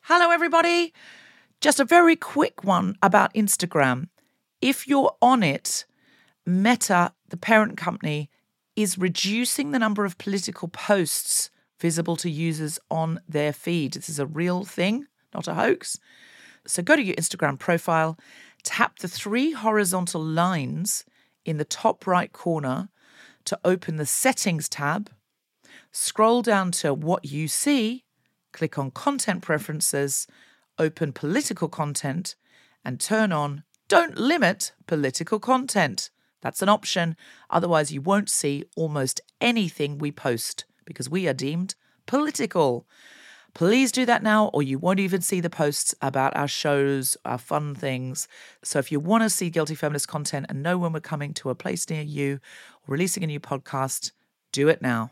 Hello, everybody. Just a very quick one about Instagram. If you're on it, Meta, the parent company, is reducing the number of political posts visible to users on their feed. This is a real thing, not a hoax. So go to your Instagram profile, tap the 3 horizontal lines in the top right corner to open the Settings tab, scroll down to What You See, click on Content Preferences, open Political Content, and turn on Don't Limit Political Content. That's an option. Otherwise, you won't see almost anything we post because we are deemed political. Please do that now, or you won't even see the posts about our shows, our fun things. So if you want to see Guilty Feminist content and know when we're coming to a place near you or releasing a new podcast, do it now.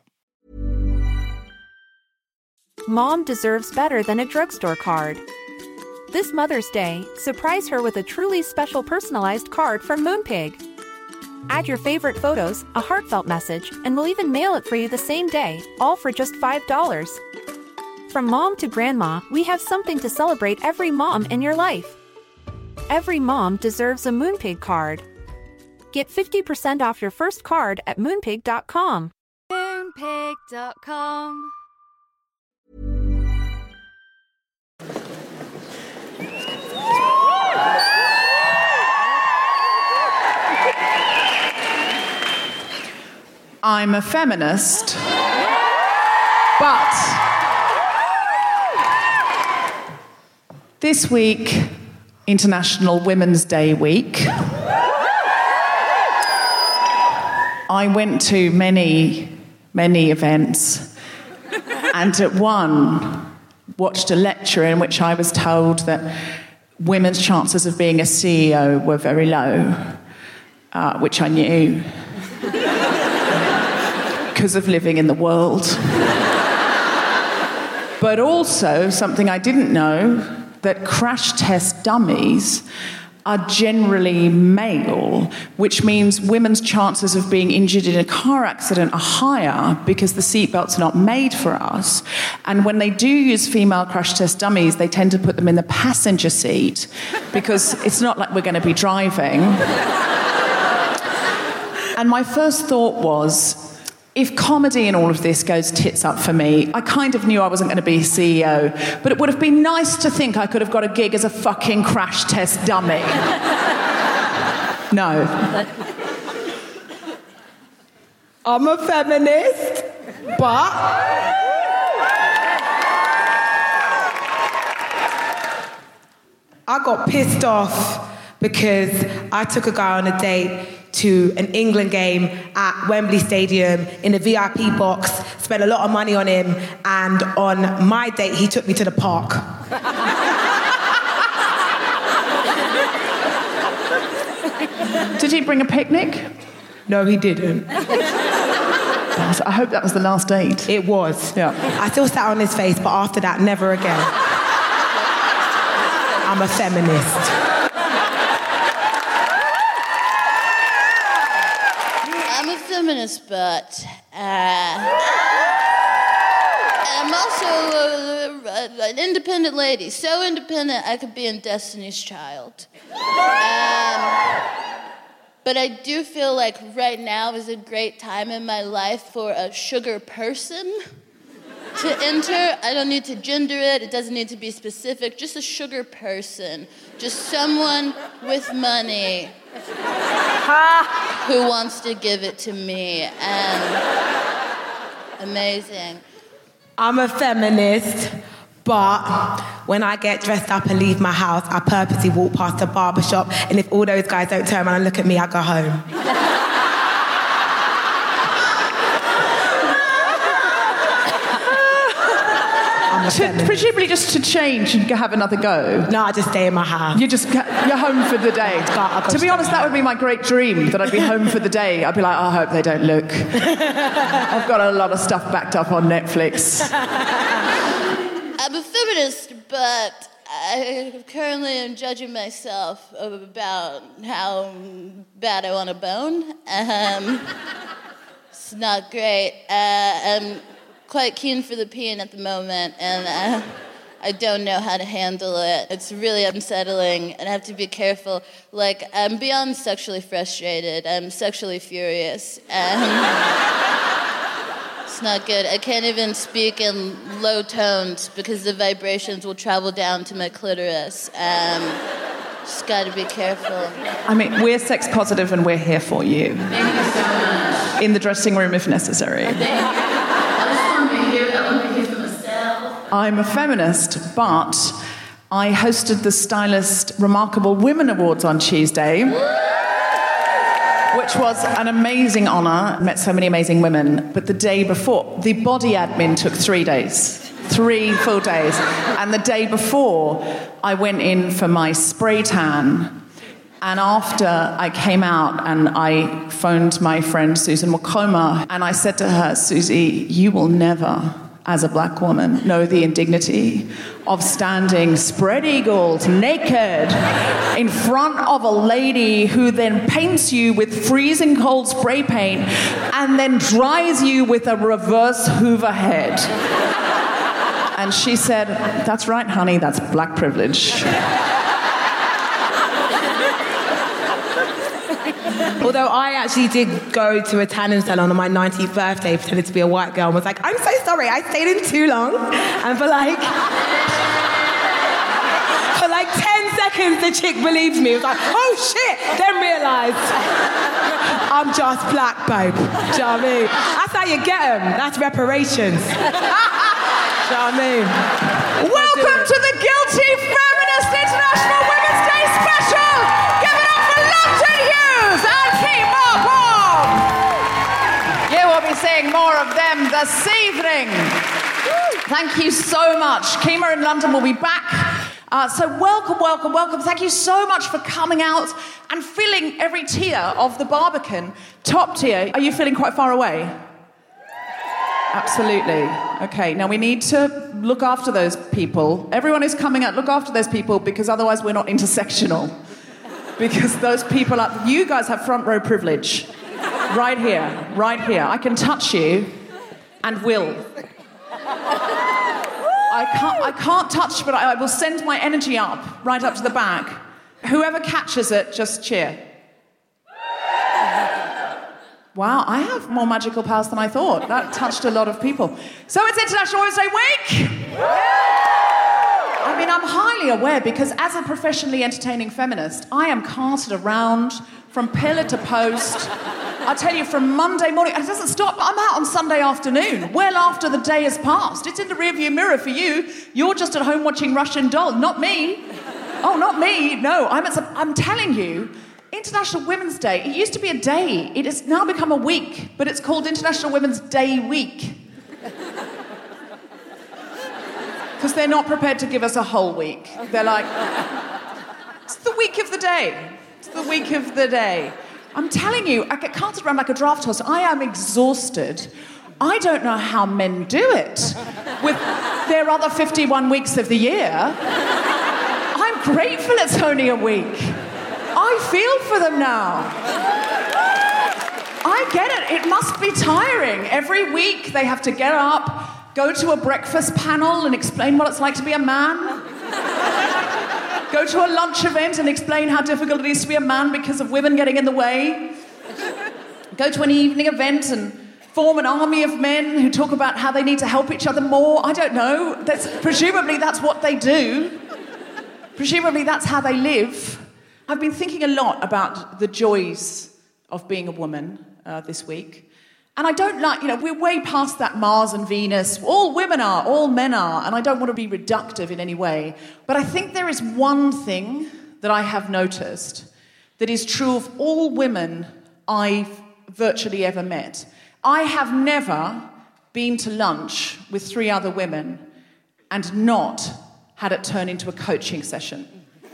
Mom deserves better than a drugstore card. This Mother's Day, surprise her with a truly special personalized card from Moonpig. Add your favorite photos, a heartfelt message, and we'll even mail it for you the same day, all for just $5. From mom to grandma, we have something to celebrate every mom in your life. Every mom deserves a Moonpig card. Get 50% off your first card at moonpig.com. Moonpig.com. I'm a feminist, but this week, International Women's Day week, I went to many events, and at one, watched a lecture in which I was told that women's chances of being a CEO were very low, which I knew because of living in the world. But also, something I didn't know, that crash test dummies are generally male, which means women's chances of being injured in a car accident are higher because the seatbelt's not made for us. And when they do use female crash test dummies, they tend to put them in the passenger seat because it's not like we're going to be driving. And my first thought was, if comedy in all of this goes tits up for me, I kind of knew I wasn't going to be CEO, but it would have been nice to think I could have got a gig as a fucking crash test dummy. No. I'm a feminist, but I got pissed off because I took a guy on a date to an England game at Wembley Stadium in a VIP box, spent a lot of money on him, and on my date, he took me to the park. Did he bring a picnic? No, he didn't. I hope that was the last date. It was. Yeah. I still sat on his face, but after that, never again. I'm a feminist. Feminist, but I'm also an independent lady. So independent, I could be in Destiny's Child. But I do feel like right now is a great time in my life for a sugar person to enter. I don't need to gender it. It doesn't need to be specific. Just a sugar person. Just someone with money who wants to give it to me. And amazing. I'm a feminist, but when I get dressed up and leave my house, I purposely walk past a barbershop, and if all those guys don't turn around and look at me, I go home. Presumably just to change and have another go. No, I just stay in my house. You're home for the day. To be honest, that would be my great dream, that I'd be home for the day. I'd be like, I hope they don't look. I've got a lot of stuff backed up on Netflix. I'm a feminist, but I currently am judging myself about how bad I want to bone. It's not great. I'm quite keen for the peeing at the moment, and I don't know how to handle it. It's really unsettling, and I have to be careful. Like, I'm beyond sexually frustrated. I'm sexually furious, and it's not good. I can't even speak in low tones because the vibrations will travel down to my clitoris. Just got to be careful. I mean, we're sex positive and we're here for you. Thank you so much. In the dressing room if necessary. Thank you. I just want to be here. I want to be here for myself. I'm a feminist, but I hosted the Stylist Remarkable Women Awards on Tuesday, which was an amazing honour. Met so many amazing women. But the day before, the body admin took 3 days. 3 full days. And the day before, I went in for my spray tan. And after I came out and I phoned my friend Susan Wakoma, and I said to her, Susie, you will never, as a black woman, know the indignity of standing spread-eagled, naked, in front of a lady who then paints you with freezing cold spray paint and then dries you with a reverse Hoover head. And she said, that's right, honey, that's black privilege. Although I actually did go to a tanning salon on my 19th birthday, pretending to be a white girl, and was like, I'm so sorry, I stayed in too long. And for like 10 seconds, the chick believed me. It was like, oh shit, then realised I'm just black, babe. Do you know what I mean? That's how you get them. That's reparations. Do you know what I mean? Welcome to the Guilty Feminist International Women's Day special! Give it up for London Hughes and Kima Bond! You will be seeing more of them this evening. Thank you so much. Kima in London will be back. So welcome, welcome, welcome. Thank you so much for coming out and filling every tier of the Barbican. Top tier. Are you feeling quite far away? Absolutely. Okay, now we need to look after those people. Everyone who's coming out, look after those people, because otherwise we're not intersectional. Because those people are... You guys have front row privilege. Right here, right here. I can touch you and will. I can't touch, but I will send my energy up, right up to the back. Whoever catches it, just cheer. Wow, I have more magical powers than I thought. That touched a lot of people. So it's International Women's Day week! I mean, I'm highly aware because as a professionally entertaining feminist, I am carted around from pillar to post. I tell you, from Monday morning, and it doesn't stop. I'm out on Sunday afternoon, well after the day has passed. It's in the rearview mirror for you. You're just at home watching Russian Doll, not me. Oh, not me. No, I'm telling you, International Women's Day, it used to be a day. It has now become a week, but it's called International Women's Day Week. Because they're not prepared to give us a whole week. They're like, it's the week of the day. It's the week of the day. I'm telling you, I get carted around like a draft horse. I am exhausted. I don't know how men do it with their other 51 weeks of the year. I'm grateful it's only a week. I feel for them now. I get it. It must be tiring. Every week they have to get up, go to a breakfast panel and explain what it's like to be a man. Go to a lunch event and explain how difficult it is to be a man because of women getting in the way. Go to an evening event and form an army of men who talk about how they need to help each other more. I don't know. Presumably that's what they do. Presumably that's how they live. I've been thinking a lot about the joys of being a woman this week. And I don't like, we're way past that Mars and Venus. All women are, all men are, and I don't want to be reductive in any way. But I think there is one thing that I have noticed that is true of all women I've virtually ever met. I have never been to lunch with 3 other women and not had it turn into a coaching session.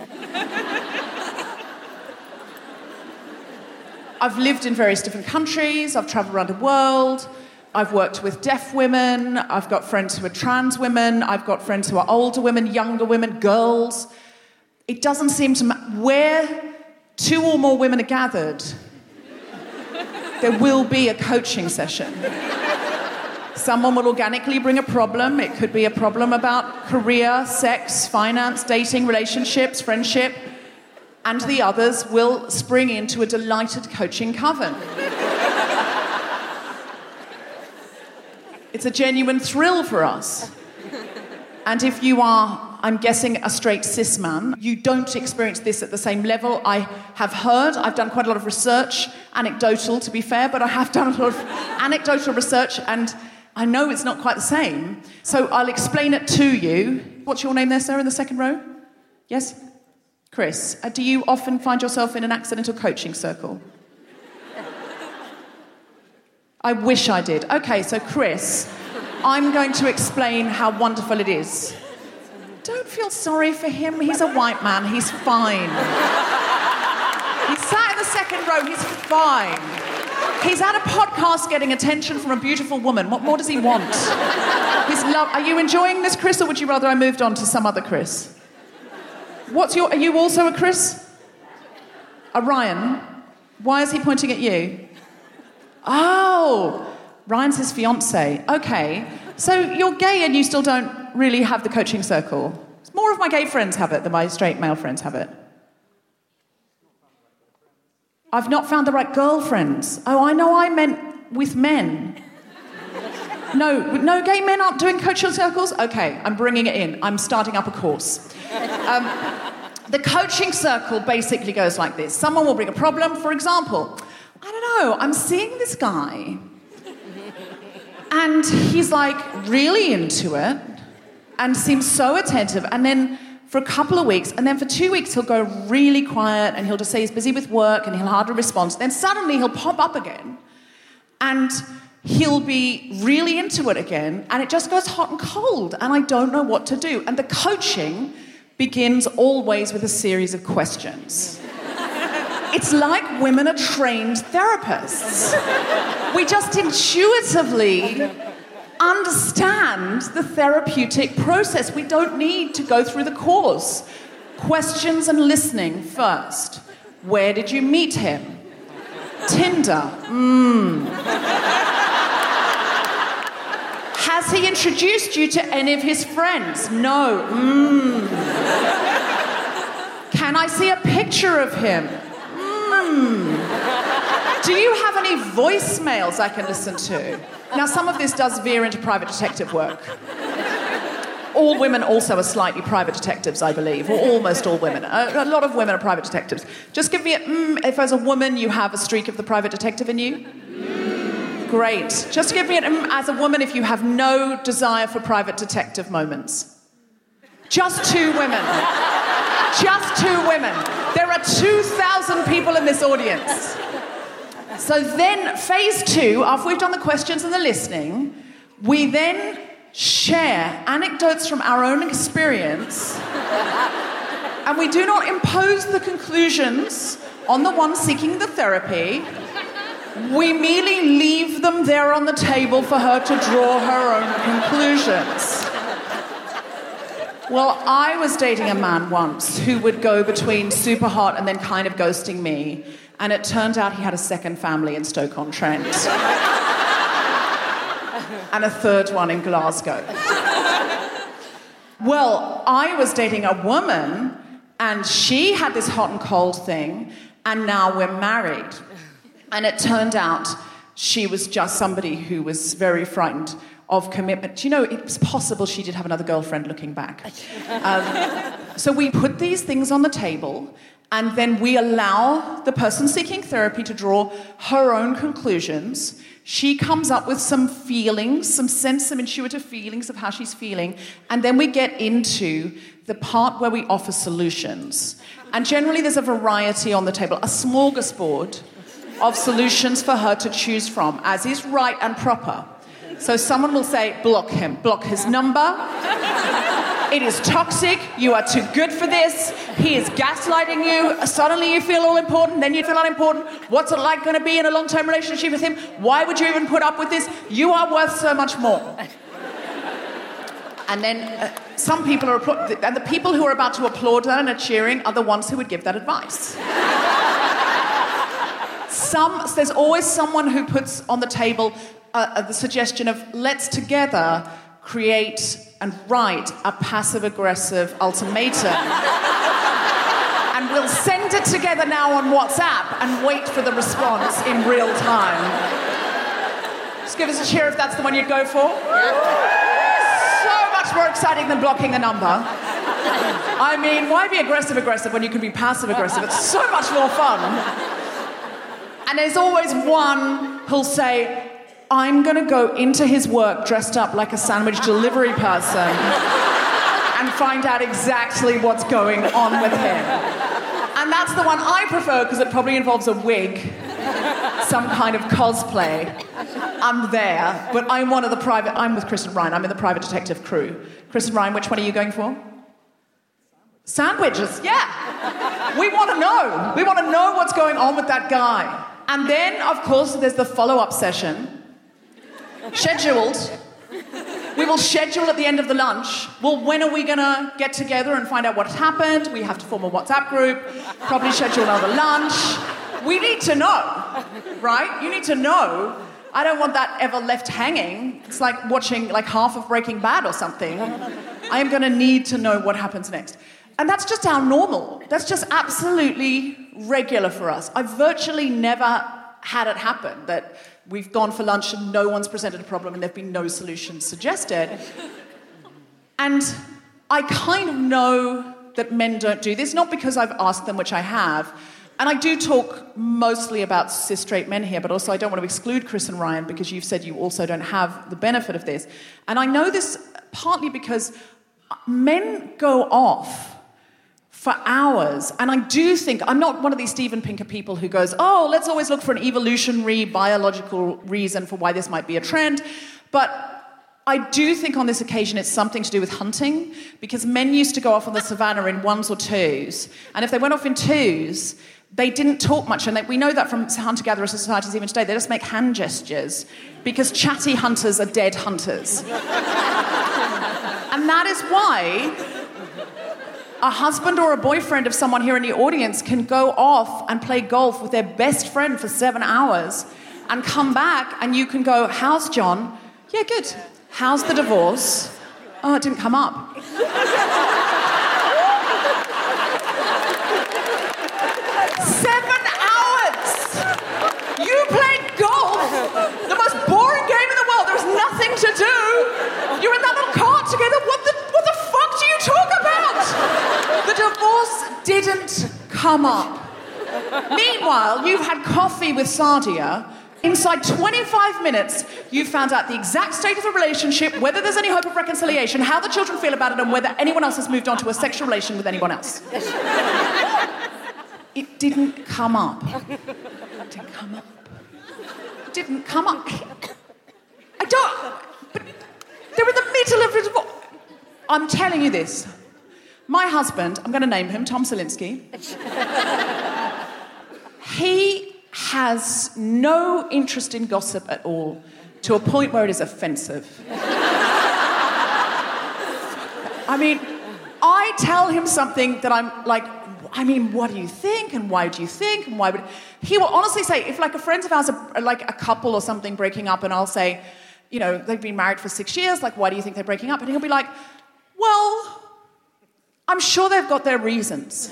I've lived in various different countries, I've travelled around the world, I've worked with deaf women, I've got friends who are trans women, I've got friends who are older women, younger women, girls. It doesn't seem to matter. Where 2 or more women are gathered, there will be a coaching session. Someone will organically bring a problem. It could be a problem about career, sex, finance, dating, relationships, friendship. And the others will spring into a delighted coaching coven. It's a genuine thrill for us. And if you are, I'm guessing, a straight cis man, you don't experience this at the same level. I have heard, I've done quite a lot of research, anecdotal to be fair, but I have done a lot of anecdotal research, and I know it's not quite the same. So I'll explain it to you. What's your name there, sir, in the second row? Yes? Chris. Do you often find yourself in an accidental coaching circle? I wish I did. Okay, so Chris, I'm going to explain how wonderful it is. Don't feel sorry for him. He's a white man. He's fine. He sat in the second row. He's fine. He's at a podcast getting attention from a beautiful woman. What more does he want? Are you enjoying this, Chris, or would you rather I moved on to some other Chris? Are you also a Chris? A Ryan? Why is he pointing at you? Oh, Ryan's his fiancée. Okay. So you're gay and you still don't really have the coaching circle. More of my gay friends have it than my straight male friends have it. I've not found the right girlfriends. Oh, I know I meant with men. No gay men aren't doing coaching circles? Okay, I'm bringing it in. I'm starting up a course. The coaching circle basically goes like this. Someone will bring a problem. For example, I don't know, I'm seeing this guy and he's like really into it and seems so attentive, and then for a couple of weeks, and then for 2 weeks he'll go really quiet and he'll just say he's busy with work and he'll hardly respond. Then suddenly he'll pop up again and he'll be really into it again, and it just goes hot and cold and I don't know what to do. And the coaching begins always with a series of questions. It's like women are trained therapists. We just intuitively understand the therapeutic process. We don't need to go through the course. Questions and listening first. Where did you meet him? Tinder. Has he introduced you to any of his friends? No. Can I see a picture of him? Do you have any voicemails I can listen to? Now, some of this does veer into private detective work. All women also are slightly private detectives, I believe, or almost all women. A lot of women are private detectives. Just give me a if as a woman you have a streak of the private detective in you. Great. Just give me an as a woman if you have no desire for private detective moments. Just 2 women. Just 2 women. There are 2,000 people in this audience. So then, phase 2, after we've done the questions and the listening, we then share anecdotes from our own experience, and we do not impose the conclusions on the one seeking the therapy. We merely leave them there on the table for her to draw her own conclusions. Well, I was dating a man once who would go between super hot and then kind of ghosting me, and it turned out he had a second family in Stoke-on-Trent. And a third one in Glasgow. Well, I was dating a woman, and she had this hot and cold thing, and now we're married. And it turned out she was just somebody who was very frightened of commitment. You know, it's possible she did have another girlfriend looking back. So we put these things on the table, and then we allow the person seeking therapy to draw her own conclusions. She comes up with some feelings, some intuitive feelings of how she's feeling, and then we get into the part where we offer solutions. And generally there's a variety on the table, a smorgasbord of solutions for her to choose from, as is right and proper. So someone will say, block him, block his number. It is toxic, you are too good for this, he is gaslighting you, suddenly you feel all important, then you feel unimportant. What's it like going to be in a long-term relationship with him? Why would you even put up with this? You are worth so much more. And then some people are, and the people who are about to applaud that and are cheering are the ones who would give that advice. there's always someone who puts on the table the suggestion of let's together create and write a passive-aggressive ultimatum. And we'll send it together now on WhatsApp and wait for the response in real time. Just give us a cheer if that's the one you'd go for. So much more exciting than blocking the number. I mean, why be aggressive when you can be passive-aggressive? It's so much more fun. And there's always one who'll say, I'm going to go into his work dressed up like a sandwich delivery person and find out exactly what's going on with him. And that's the one I prefer because it probably involves a wig, some kind of cosplay. I'm there, but I'm with Kristen Ryan. I'm in the private detective crew. Kristen Ryan, which one are you going for? Sandwiches, yeah. We want to know. We want to know what's going on with that guy. And then, of course, there's the follow-up session. Scheduled. We will schedule at the end of the lunch. Well, when are we going to get together and find out what's happened? We have to form a WhatsApp group, probably schedule another lunch. We need to know, right? You need to know. I don't want that ever left hanging. It's like watching like half of Breaking Bad or something. I am going to need to know what happens next. And that's just our normal. That's just absolutely regular for us. I've virtually never had it happen that we've gone for lunch and no one's presented a problem and there've been no solutions suggested. And I kind of know that men don't do this, not because I've asked them, which I have. And I do talk mostly about cis straight men here, but also I don't want to exclude Chris and Ryan because you've said you also don't have the benefit of this. And I know this partly because men go off for hours. And I do think, I'm not one of these Steven Pinker people who goes, oh, let's always look for an evolutionary, biological reason for why this might be a trend. But I do think on this occasion it's something to do with hunting, because men used to go off on the savannah in ones or twos. And if they went off in twos, they didn't talk much. And we know that from hunter-gatherer societies even today. They just make hand gestures, because chatty hunters are dead hunters. And that is why a husband or a boyfriend of someone here in the audience can go off and play golf with their best friend for 7 hours and come back and you can go, how's John? Yeah, good. How's the divorce? Oh, it didn't come up. 7 hours! You played golf! The most boring game in the world. There's nothing to do. You're in that little cart together. What the fuck do you talk about? The divorce didn't come up. Meanwhile, you've had coffee with Sadia. Inside 25 minutes, you've found out the exact state of the relationship, whether there's any hope of reconciliation, how the children feel about it, and whether anyone else has moved on to a sexual relation with anyone else. It didn't come up. It didn't come up. It didn't come up. I don't... But they're in the middle of it. I'm telling you this. My husband, I'm going to name him, Tom Salinsky. He has no interest in gossip at all, to a point where it is offensive. I mean, I tell him something that I'm like, I mean, what do you think? And why do you think? And why would... He will honestly say, if like a friend of ours are like a couple or something breaking up, and I'll say, you know, they've been married for 6 years, like, why do you think they're breaking up? And he'll be like, well, I'm sure they've got their reasons.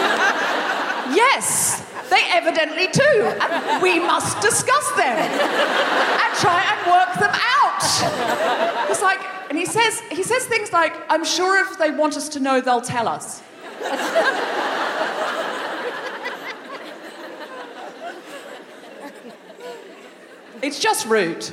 Yes, they evidently do. And we must discuss them and try and work them out. It's like, and he says things like, I'm sure if they want us to know, they'll tell us. It's just rude.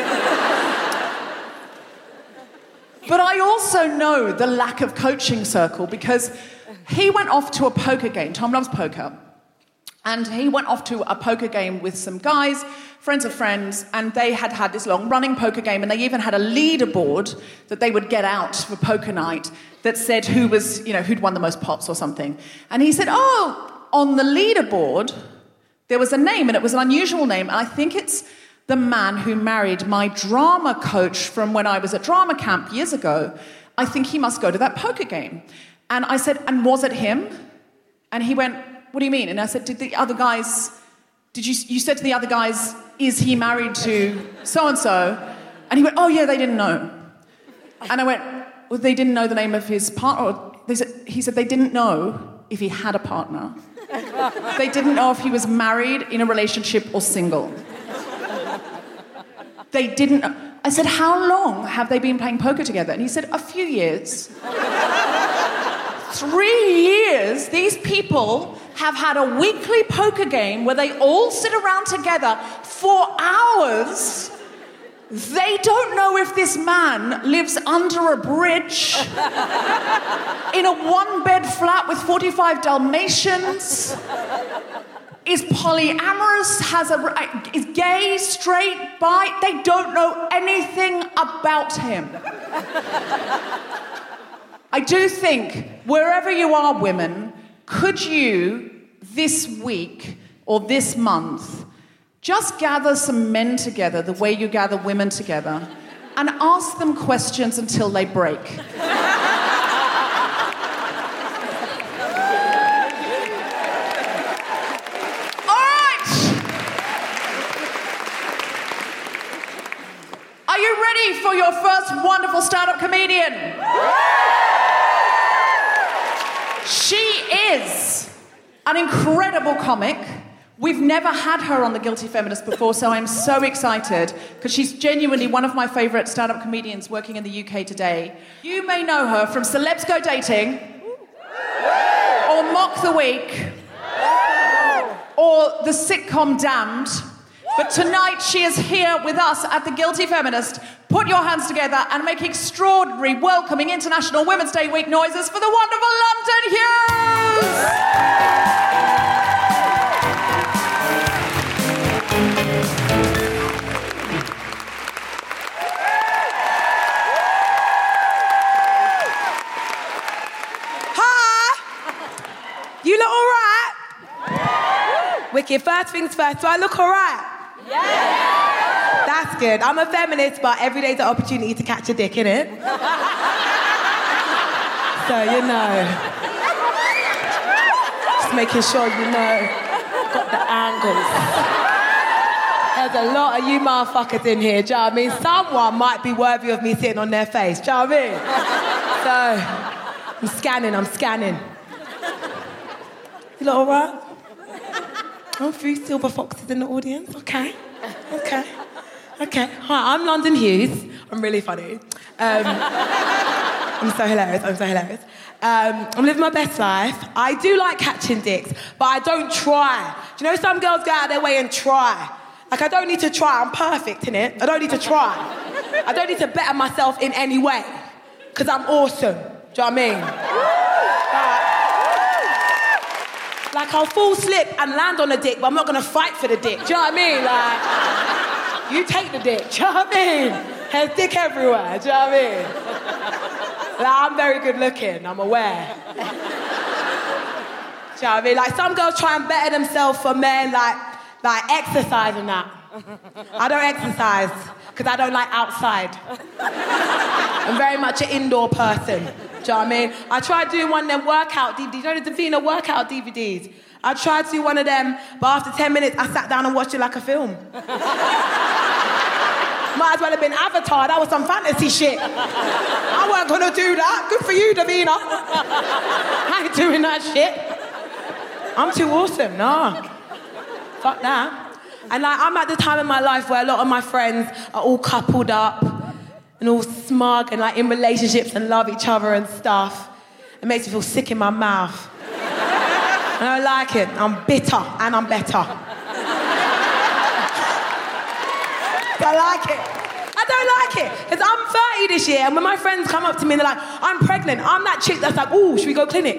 But I also know the lack of coaching circle, because he went off to a poker game. Tom loves poker. And he went off to a poker game with some guys, friends of friends, and they had this long running poker game, and they even had a leaderboard that they would get out for poker night that said who was, you know, who'd won the most pots or something. And he said, oh, on the leaderboard, there was a name, and it was an unusual name, and I think it's the man who married my drama coach from when I was at drama camp years ago. I think he must go to that poker game. And I said, and was it him? And he went, what do you mean? And I said, did the other guys you said to the other guys, is he married to so-and-so? And he went, oh yeah, they didn't know. And I went, well, they didn't know the name of his partner. He said they didn't know if he had a partner. They didn't know if he was married, in a relationship, or single. They didn't know. I said, how long have they been playing poker together? And he said, a few years. 3 years, these people have had a weekly poker game where they all sit around together for hours. They don't know if this man lives under a bridge, in a one-bed flat with 45 Dalmatians, is polyamorous, is gay, straight, bi. They don't know anything about him. I do think, wherever you are, women, could you, this week or this month, just gather some men together the way you gather women together and ask them questions until they break? All right! Are you ready for your first wonderful stand-up comedian? She is an incredible comic. We've never had her on The Guilty Feminist before, so I'm so excited, because she's genuinely one of my favourite stand-up comedians working in the UK today. You may know her from Celebs Go Dating, or Mock the Week, or the sitcom Damned. But tonight she is here with us at The Guilty Feminist. Put your hands together and make extraordinary, welcoming International Women's Day week noises for the wonderful London Hughes! You look all right? Wicked. First things first, do I look all right? Yeah. That's good. I'm a feminist, but every day's an opportunity to catch a dick, innit? So, you know. Just making sure you know. Got the angles. There's a lot of you motherfuckers in here, do you know what I mean? Someone might be worthy of me sitting on their face, do you know what I mean? So, I'm scanning. You look all right? Oh, 3 silver foxes in the audience. Okay. Hi, I'm London Hughes. I'm really funny. I'm so hilarious. I'm living my best life. I do like catching dicks, but I don't try. Do you know some girls go out of their way and try? Like, I don't need to try. I'm perfect, innit? I don't need to try. I don't need to better myself in any way, because I'm awesome. Do you know what I mean? Like, I'll full slip and land on a dick, but I'm not going to fight for the dick. Do you know what I mean? Like, you take the dick. Do you know what I mean? There's dick everywhere. Do you know what I mean? Like, I'm very good looking. I'm aware. Do you know what I mean? Like, some girls try and better themselves for men, like exercise and that. I don't exercise because I don't like outside. I'm very much an indoor person. Do you know what I mean? I tried doing one of them workout DVDs. You know the Davina workout DVDs? I tried to do one of them, but after 10 minutes, I sat down and watched it like a film. Might as well have been Avatar. That was some fantasy shit. I weren't gonna do that. Good for you, Davina. I ain't doing that shit. I'm too awesome. Nah. Fuck that. And like, I'm at the time in my life where a lot of my friends are all coupled up and all smug and like in relationships and love each other and stuff. It makes me feel sick in my mouth. And I don't like it. I'm bitter and I'm better. I like it. I don't like it. Because I'm 30 this year, and when my friends come up to me and they're like, I'm pregnant, I'm that chick that's like, ooh, should we go clinic?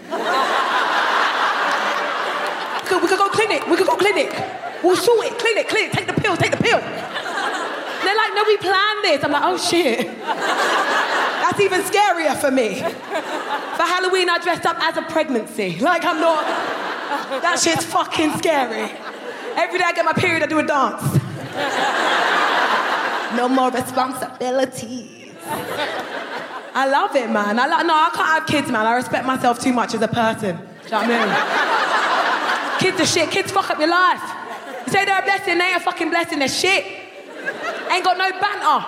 We could go clinic. We'll sort it, clinic, take the pill. They're like, no, we planned this. I'm like, oh shit. That's even scarier for me. For Halloween, I dressed up as a pregnancy. Like, I'm not... That shit's fucking scary. Every day I get my period, I do a dance. No more responsibilities. I love it, man. No, I can't have kids, man. I respect myself too much as a person. Do you know what I mean? Kids are shit. Kids fuck up your life. say they're a blessing, they ain't a fucking blessing, they're shit. Ain't got no banter.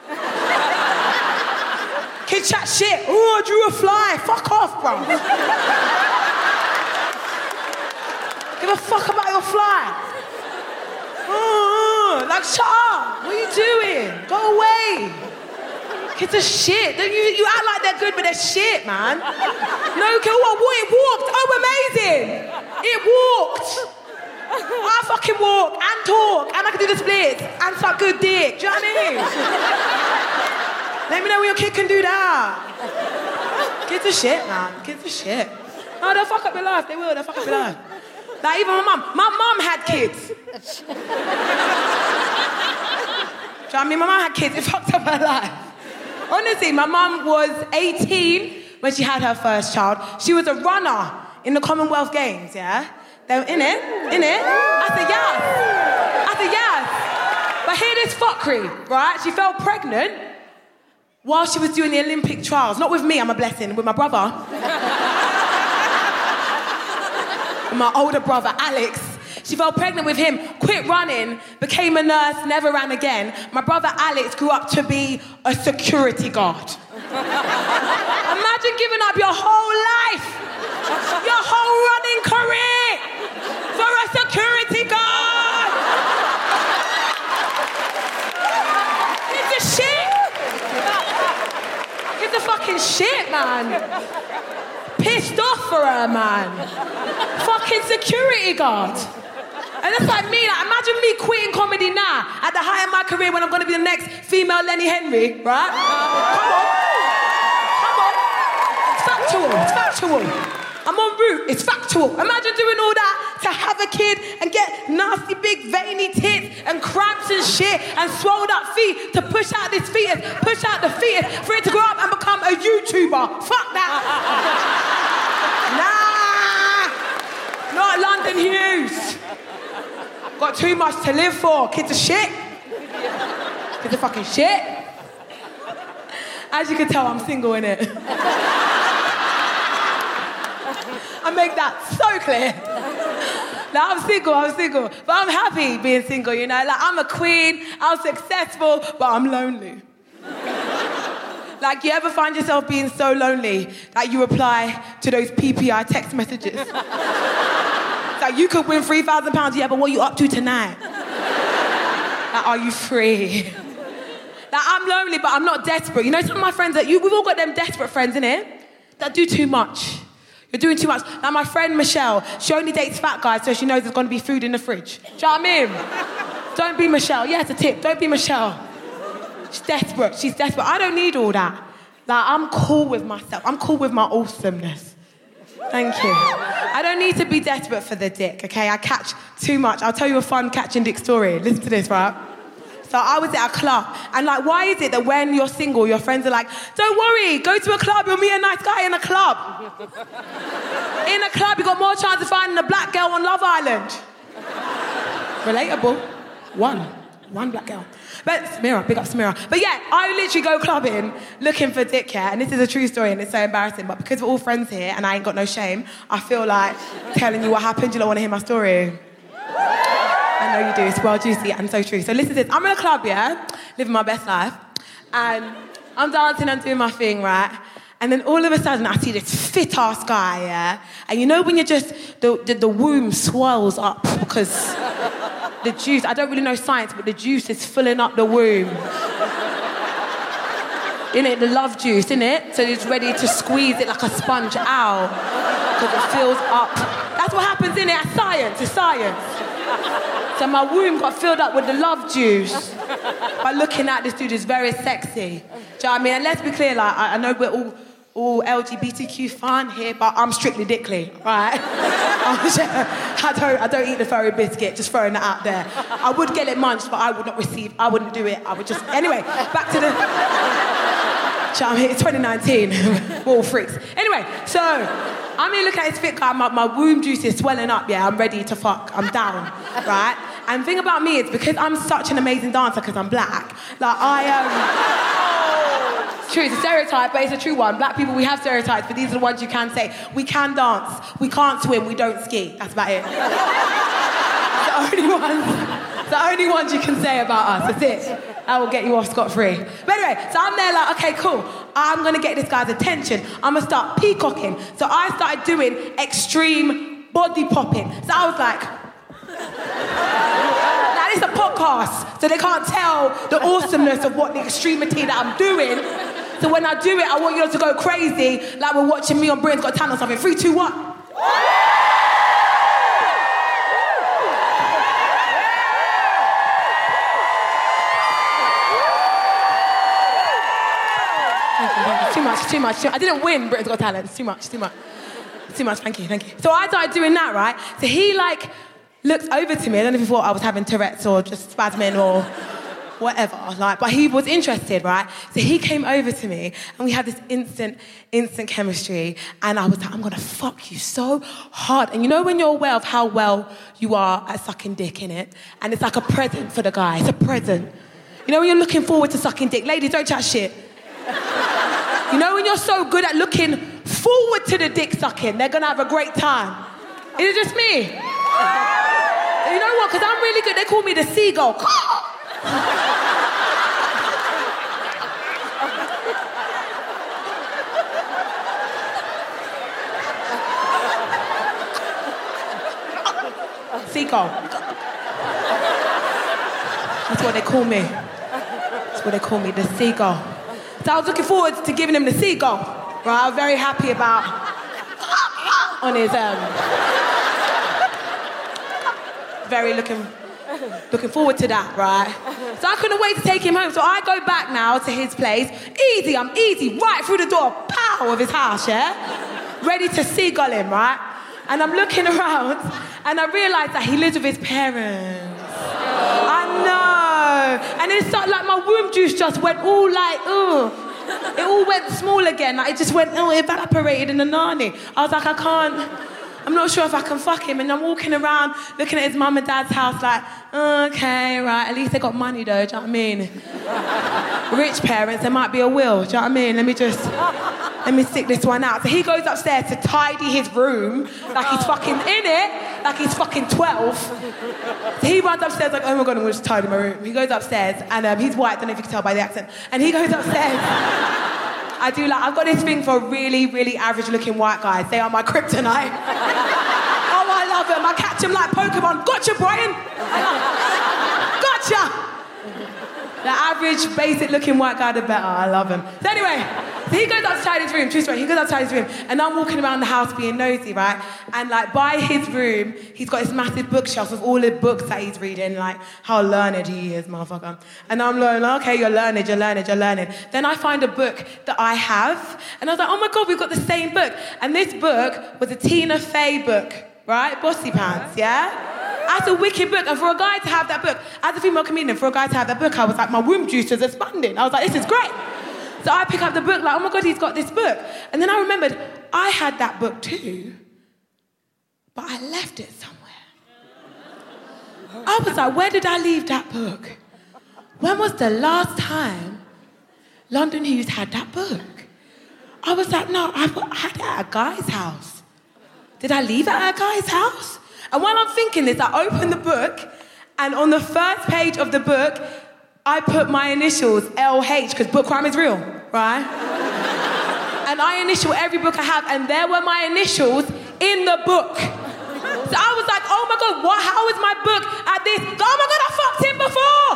Kids chat shit. Oh, I drew a fly. Fuck off, bro. Give a fuck about your fly. Like, shut up. What are you doing? Go away. Kids are shit. You act like they're good, but they're shit, man. No, okay, what? It walked. Oh, amazing. It walked. I fucking walk and talk and I can do the splits and suck good dick. Do you know what I mean? Let me know when your kid can do that. Kids are shit, man. Kids are shit. No, they'll fuck up your life. They will. They'll fuck up your life. Like even my mum. My mum had kids. Do you know what I mean? My mum had kids. It fucked up her life. Honestly, my mum was 18 when she had her first child. She was a runner in the Commonwealth Games, yeah? They were in it. I said, yes. But hear this fuckery, right? She fell pregnant while she was doing the Olympic trials. Not with me, I'm a blessing, with my brother. My older brother, Alex. She fell pregnant with him, quit running, became a nurse, never ran again. My brother Alex grew up to be a security guard. Imagine giving up your whole life, your whole running career for a security guard. It's a shit. It's a fucking shit, man. Pissed off for her, man. Fucking security guard. And that's like me, like, imagine me quitting comedy now, at the height of my career when I'm going to be the next female Lenny Henry, right? Come on. It's factual. I'm en route, it's factual. Imagine doing all that to have a kid and get nasty big veiny tits and cramps and shit and swelled up feet to push out the fetus for it to grow up and become a YouTuber. Fuck that. Nah. Not London Hughes. Got too much to live for. Kids are shit. Kids are fucking shit. As you can tell, I'm single, innit? I make that so clear. Like, I'm single. But I'm happy being single, you know? Like, I'm a queen, I'm successful, but I'm lonely. Like, you ever find yourself being so lonely that you reply to those PPI text messages? Like, you could win £3,000, yeah, but what are you up to tonight? Like, are you free? Like, I'm lonely, but I'm not desperate. You know, some of my friends, we've all got them desperate friends, innit? That do too much. You're doing too much. Now, my friend Michelle, she only dates fat guys so she knows there's going to be food in the fridge. Do you know what I mean? Don't be Michelle. Yeah, it's a tip. Don't be Michelle. She's desperate. I don't need all that. Like, I'm cool with myself. I'm cool with my awesomeness. Thank you. I don't need to be desperate for the dick, okay? I catch too much. I'll tell you a fun catching dick story. Listen to this, right? So I was at a club, and like, why is it that when you're single, your friends are like, don't worry, go to a club, you'll meet a nice guy in a club. In a club, you got more chance of finding a black girl on Love Island. Relatable. One black girl. But Samira, big up Samira. But yeah, I literally go clubbing looking for dick, yeah, and this is a true story and it's so embarrassing, but because we're all friends here and I ain't got no shame, I feel like telling you what happened. You don't want to hear my story? I know you do, it's well juicy and so true. So listen to this, I'm in a club, yeah, living my best life, and I'm dancing and doing my thing, right? And then all of a sudden I see this fit-ass guy, yeah? And you know when you're just, the womb swells up because the juice, I don't really know science, but the juice is filling up the womb. Innit? The love juice, innit? So it's ready to squeeze it like a sponge out because it fills up. That's what happens, innit? It's science. So my womb got filled up with the love juice by looking at this dude who's very sexy. Do you know what I mean? And let's be clear, like, I know we're all LGBTQ fun here, but I'm strictly dickly, right? I don't eat the furry biscuit, just throwing that out there. I would get it munched, but I would not receive, I wouldn't do it, I would just... Anyway, back to the... It's 2019, we're all freaks. Anyway, so, I'm here looking at this fit guy, my womb juice is swelling up, yeah, I'm ready to fuck, I'm down, right? And the thing about me is, because I'm such an amazing dancer, because I'm black, like, It's true, it's a stereotype, but it's a true one. Black people, we have stereotypes, but these are the ones you can say. We can dance, we can't swim, we don't ski. That's about it. That's the the only ones you can say about us. That's it. That will get you off scot-free. But anyway, so I'm there like, okay, cool. I'm going to get this guy's attention. I'm going to start peacocking. So I started doing extreme body popping. So I was like... Now, this is a podcast, so they can't tell the awesomeness of what the extremity that I'm doing. So when I do it, I want you all to go crazy, like we're watching me on Britain's Got Talent or something. 3, 2, 1. Too much. I didn't win Britain's Got Talent. It's too much. Thank you. So I started doing that, right? So he, like, looks over to me. I don't know if he thought I was having Tourette's or just spasming or whatever, like, but he was interested, right? So he came over to me and we had this instant chemistry, and I was like, I'm gonna fuck you so hard. And you know when you're aware of how well you are at sucking dick, innit? And it's like a present for the guy. It's a present. You know when you're looking forward to sucking dick? Ladies, don't chat shit. You know when you're so good at looking forward to the dick sucking, they're gonna have a great time. Is it just me? You know what? Because I'm really good. They call me the seagull. Seagull. That's what they call me. That's what they call me, the seagull. So I was looking forward to giving him the seagull. Right? I was very happy about on his very looking forward to that, right? So I couldn't wait to take him home. So I go back now to his place. I'm easy, right through the door, pow, of his house, yeah? Ready to seagull him, right? And I'm looking around, and I realise that he lives with his parents. I know. And it's like my womb juice just went all like, it all went small again. Like it just went, it evaporated in a nani. I was like, I'm not sure if I can fuck him. And I'm walking around looking at his mum and dad's house like, okay, right, at least they got money though, do you know what I mean? Rich parents, there might be a will, do you know what I mean? Let me stick this one out. So he goes upstairs to tidy his room like he's fucking in it, like he's fucking 12. So he runs upstairs like, oh my God, I'm gonna just tidy my room. He goes upstairs and he's white, I don't know if you can tell by the accent. And he goes upstairs. I've got this thing for really, really average-looking white guys. They are my kryptonite. Oh, I love them. I catch them like Pokemon. Gotcha, Brian. Gotcha. The average, basic-looking white guy, the better. I love him. So anyway, so he goes outside his room. True story. He goes outside his room, and I'm walking around the house being nosy, right? And like by his room, he's got this massive bookshelf with all the books that he's reading, like how learned he is, motherfucker. And I'm like, okay, you're learned. Then I find a book that I have, and I was like, oh my God, we've got the same book. And this book was a Tina Fey book, right? Bossy Pants, yeah? That's a wicked book, and for a guy to have that book, as a female comedian, for a guy to have that book, I was like, my womb juice was expanding. I was like, this is great. So I pick up the book, like, oh my God, he's got this book. And then I remembered, I had that book too, but I left it somewhere. I was like, where did I leave that book? When was the last time London Hughes had that book? I was like, no, I had it at a guy's house. Did I leave it at a guy's house? And while I'm thinking this, I open the book, and on the first page of the book, I put my initials, LH, because book crime is real, right? And I initial every book I have, and there were my initials in the book. So I was like, oh my God, how is my book at this? Oh my God, I fucked him before!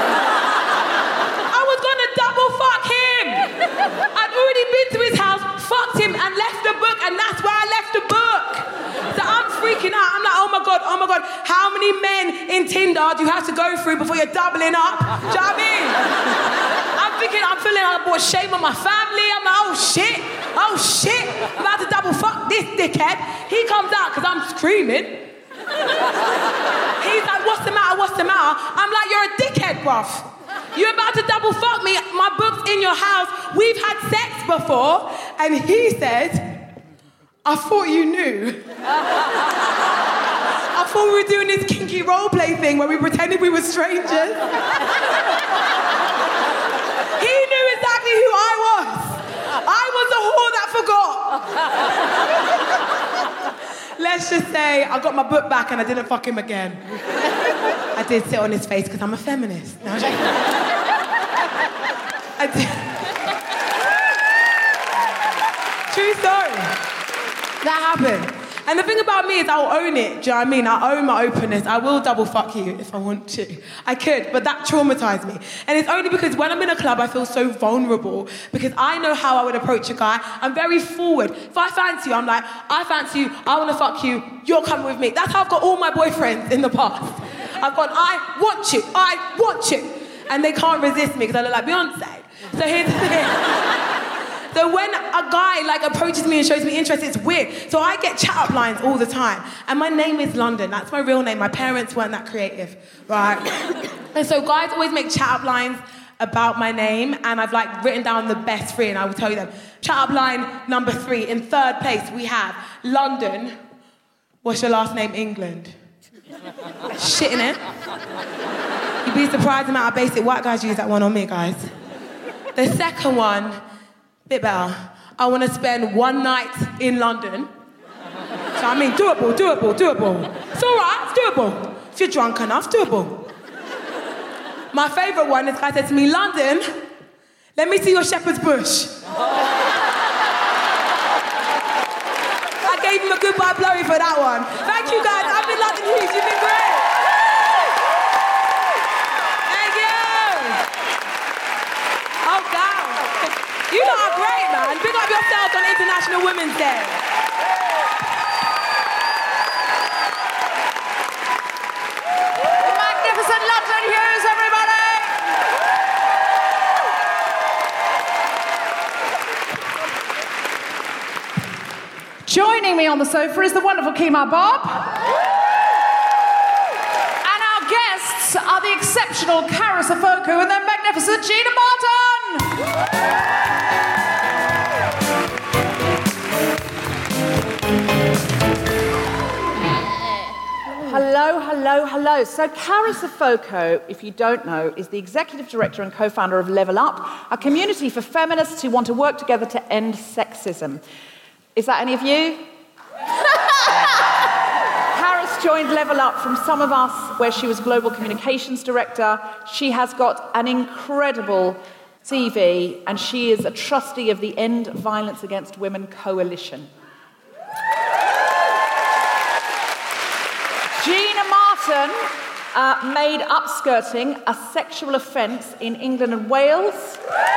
I was gonna double fuck him! I'd already been to his house, fucked him, and left the book, and that's where I left the book. So I'm freaking out. I'm like, oh my God, how many men in Tinder do you have to go through before you're doubling up? Do you know what I mean? I'm feeling like I brought shame on my family. I'm like, oh shit, I'm about to double fuck this dickhead. He comes out because I'm screaming. He's like, what's the matter? I'm like, you're a dickhead, bruv. You're about to double fuck me. My book's in your house. We've had sex before. And he said, I thought you knew. I thought we were doing this kinky role play thing where we pretended we were strangers. He knew exactly who I was. I was the whore that forgot. let's just say I got my book back and I didn't fuck him again. I did sit on his face because I'm a feminist. No, I did. True story. That happened. And the thing about me is I'll own it, do you know what I mean? I own my openness. I will double fuck you if I want to. I could, but that traumatized me. And it's only because when I'm in a club, I feel so vulnerable because I know how I would approach a guy. I'm very forward. If I fancy you, I'm like, I fancy you, I want to fuck you, you're coming with me. That's how I've got all my boyfriends in the past. I've gone, I want you. And they can't resist me because I look like Beyonce. So here's the thing. So when a guy approaches me and shows me interest, it's weird. So I get chat-up lines all the time. And my name is London. That's my real name. My parents weren't that creative, right? And so guys always make chat-up lines about my name, and I've written down the best three, and I will tell you them. Chat-up line number 3. In third place, we have London. What's your last name? England. Shit in it. You'd be surprised the amount of basic white guys use that one on me, guys. The second one, bit better. I want to spend one night in London. So I mean, doable. It's all right, it's doable. If you're drunk enough, doable. My favourite one, this guy said to me, London, let me see your shepherd's bush. I gave him a goodbye blurry for that one. Thank you guys, I've been London Hughes, you've been great. Thank you. Oh, God. You lot are great, man. Big up yourselves on International Women's Day. Magnificent London Hughes, everybody! Joining me on the sofa is the wonderful Kemah Bob. And our guests are the exceptional Karis Afoku and the magnificent Gina Martin. Hello. So Karis Afoku, if you don't know, is the executive director and co-founder of Level Up, a community for feminists who want to work together to end sexism. Is that any of you? Karis joined Level Up from Some of Us, where she was global communications director. She has got an incredible CV, and she is a trustee of the End Violence Against Women Coalition. Gina Martin made upskirting a sexual offence in England and Wales.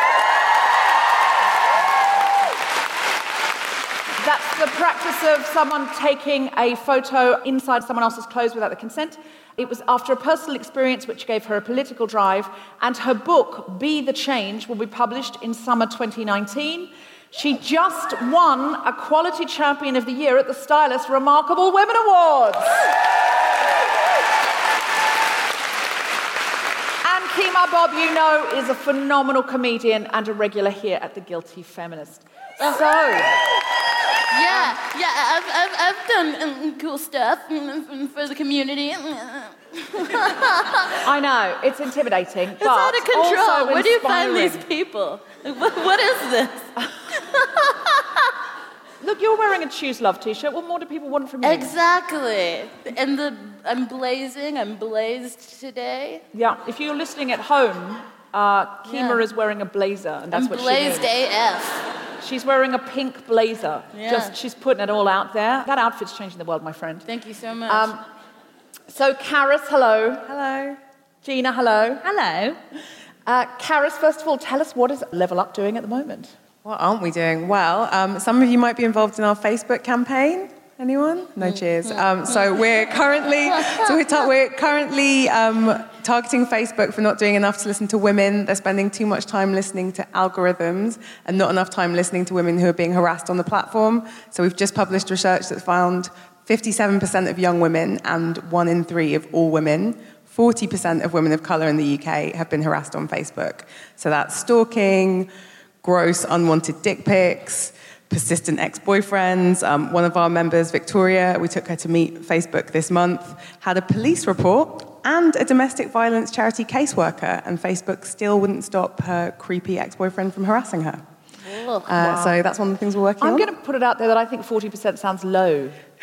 That's the practice of someone taking a photo inside someone else's clothes without the consent. It was after a personal experience which gave her a political drive, and her book, Be the Change, will be published in summer 2019. She just won a Quality Champion of the Year at the Stylist Remarkable Women Awards. And Kemah Bob, you know, is a phenomenal comedian and a regular here at The Guilty Feminist. So... Yeah, I've done cool stuff for the community. I know, it's intimidating, It's out of control. Also Where do you inspiring. find these people? What is this? Look, you're wearing a Choose Love t-shirt. What more do people want from you? Exactly. And I'm blazed today. Yeah, if you're listening at home, Kemah is wearing a blazer, and that's what blazed she is. AF. She's wearing a pink blazer. Yeah. She's putting it all out there. That outfit's changing the world, my friend. Thank you so much. So, Karis, hello. Hello. Gina, hello. Hello. Karis, first of all, tell us, what is Level Up doing at the moment? What aren't we doing? Well, some of you might be involved in our Facebook campaign. Anyone? No cheers. So we're currently targeting Facebook for not doing enough to listen to women. They're spending too much time listening to algorithms and not enough time listening to women who are being harassed on the platform. So we've just published research that found 57% of young women and 1 in 3 of all women, 40% of women of colour in the UK have been harassed on Facebook. So that's stalking, gross unwanted dick pics, persistent ex-boyfriends. One of our members, Victoria, we took her to meet Facebook this month, had a police report and a domestic violence charity caseworker, and Facebook still wouldn't stop her creepy ex-boyfriend from harassing her. Wow. So that's one of the things we're working on. I'm going to put it out there that I think 40% sounds low.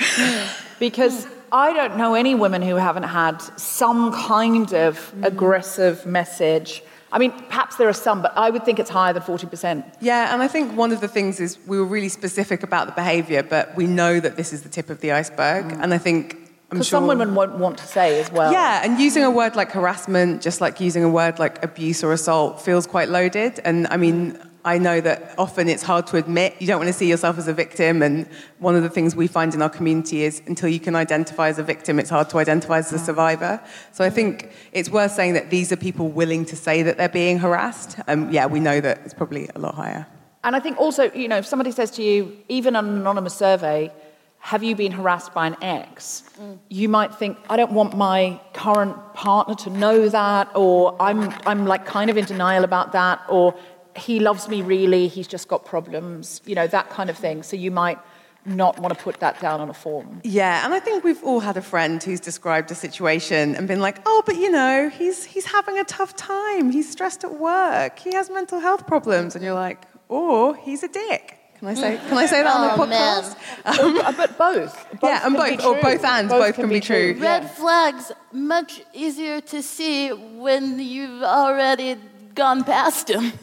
Because I don't know any women who haven't had some kind of aggressive message. I mean, perhaps there are some, but I would think it's higher than 40%. Yeah, and I think one of the things is we were really specific about the behaviour, but we know that this is the tip of the iceberg. And I think, because some women won't want to say as well. Yeah, and using a word like harassment, just like using a word like abuse or assault, feels quite loaded. And I mean, I know that often it's hard to admit. You don't want to see yourself as a victim. And one of the things we find in our community is until you can identify as a victim, it's hard to identify as a survivor. So I think it's worth saying that these are people willing to say that they're being harassed. Yeah, we know that it's probably a lot higher. And I think also, you know, if somebody says to you, even on an anonymous survey, have you been harassed by an ex? You might think, I don't want my current partner to know that, or I'm like kind of in denial about that, or he loves me really, he's just got problems, you know, that kind of thing. So you might not want to put that down on a form. Yeah, and I think we've all had a friend who's described a situation and been like, oh, but you know, he's having a tough time, he's stressed at work, he has mental health problems, and you're like, or he's a dick. Can I say that on the podcast? But both. Yeah, and both, or both and, both can be true. Red flags, much easier to see when you've already gone past them.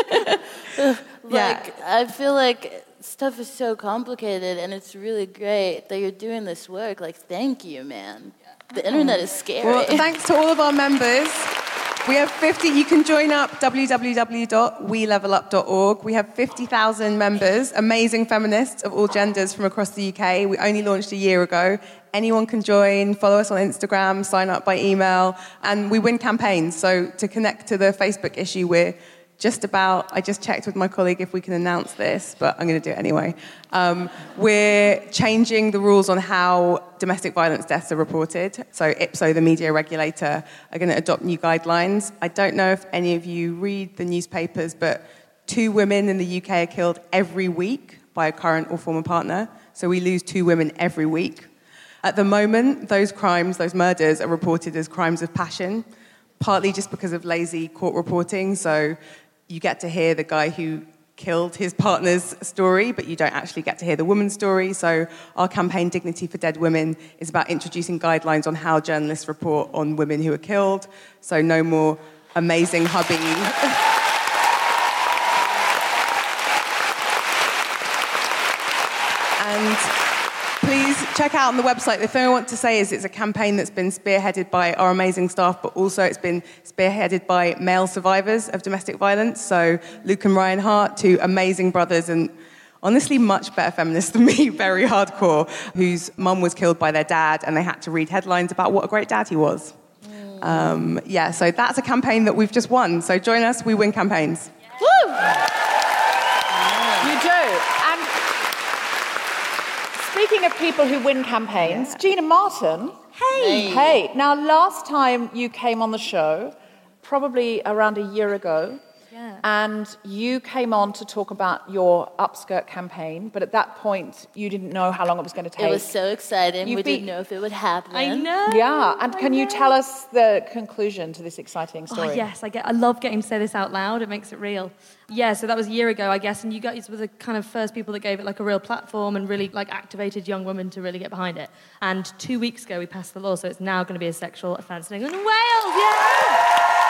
I feel like stuff is so complicated, and it's really great that you're doing this work. Like, thank you, man. The internet is scary. Well, thanks to all of our members. We have 50, you can join up, www.welevelup.org. We have 50,000 members, amazing feminists of all genders from across the UK. We only launched a year ago. Anyone can join, follow us on Instagram, sign up by email, and we win campaigns. So to connect to the Facebook issue, we're just about, I just checked with my colleague if we can announce this, but I'm going to do it anyway. We're changing the rules on how domestic violence deaths are reported. So IPSO, the media regulator, are going to adopt new guidelines. I don't know if any of you read the newspapers, but 2 women in the UK are killed every week by a current or former partner. So we lose 2 women every week. At the moment, those crimes, those murders, are reported as crimes of passion, partly just because of lazy court reporting. So you get to hear the guy who killed his partner's story, but you don't actually get to hear the woman's story. So our campaign, Dignity for Dead Women, is about introducing guidelines on how journalists report on women who are killed. So no more amazing hubby. And please check out on the website. The thing I want to say is it's a campaign that's been spearheaded by our amazing staff, but also it's been spearheaded by male survivors of domestic violence. So Luke and Ryan Hart, 2 amazing brothers and honestly much better feminists than me, very hardcore, whose mum was killed by their dad, and they had to read headlines about what a great dad he was. So that's a campaign that we've just won. So join us, we win campaigns. Woo! You do. And speaking of people who win campaigns, Gina Martin. Hey. Now, last time you came on the show, probably around a year ago, and you came on to talk about your Upskirt campaign, but at that point, you didn't know how long it was going to take. It was so exciting. We didn't know if it would happen. I know. Yeah, and can you tell us the conclusion to this exciting story? Oh, yes, I love getting to say this out loud. It makes it real. Yeah, so that was a year ago, I guess, and you guys were the kind of first people that gave it like a real platform and really like activated young women to really get behind it. And 2 weeks ago, we passed the law, so it's now going to be a sexual offence in England and Wales. Yeah!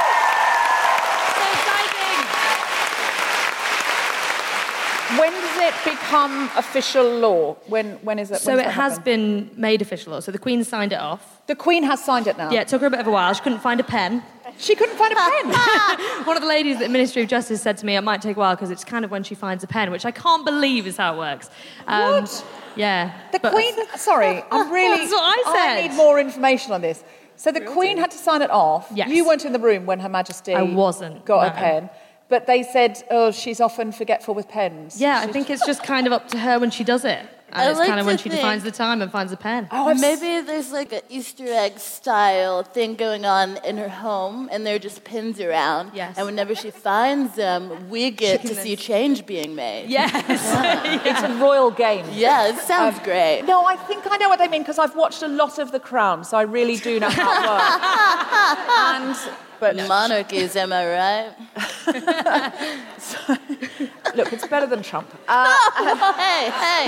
When does it become official law? When is it? So it has been made official law. So the Queen signed it off. The Queen has signed it now? Yeah, it took her a bit of a while. She couldn't find a pen. She couldn't find a pen? One of the ladies at the Ministry of Justice said to me, it might take a while because it's kind of when she finds a pen, which I can't believe is how it works. What? Yeah. The Queen... Sorry, I'm really... That's what I said. I need more information on this. So the Queen had to sign it off. Yes. You weren't in the room when Her Majesty... I wasn't. ...got a pen. But they said, oh, she's often forgetful with pens. Yeah, I think it's just kind of up to her when she does it. And it's kind of when she defines the time and finds a pen. Oh, maybe there's like an Easter egg style thing going on in her home, and there are just pins around. Yes. And whenever she finds them, we get to see change being made. Yes. It's a royal game. Yeah, it sounds great. No, I think I know what they mean, because I've watched a lot of The Crown, so I really do know how it works. But monarchies, am I right? Look, it's better than Trump. Hey.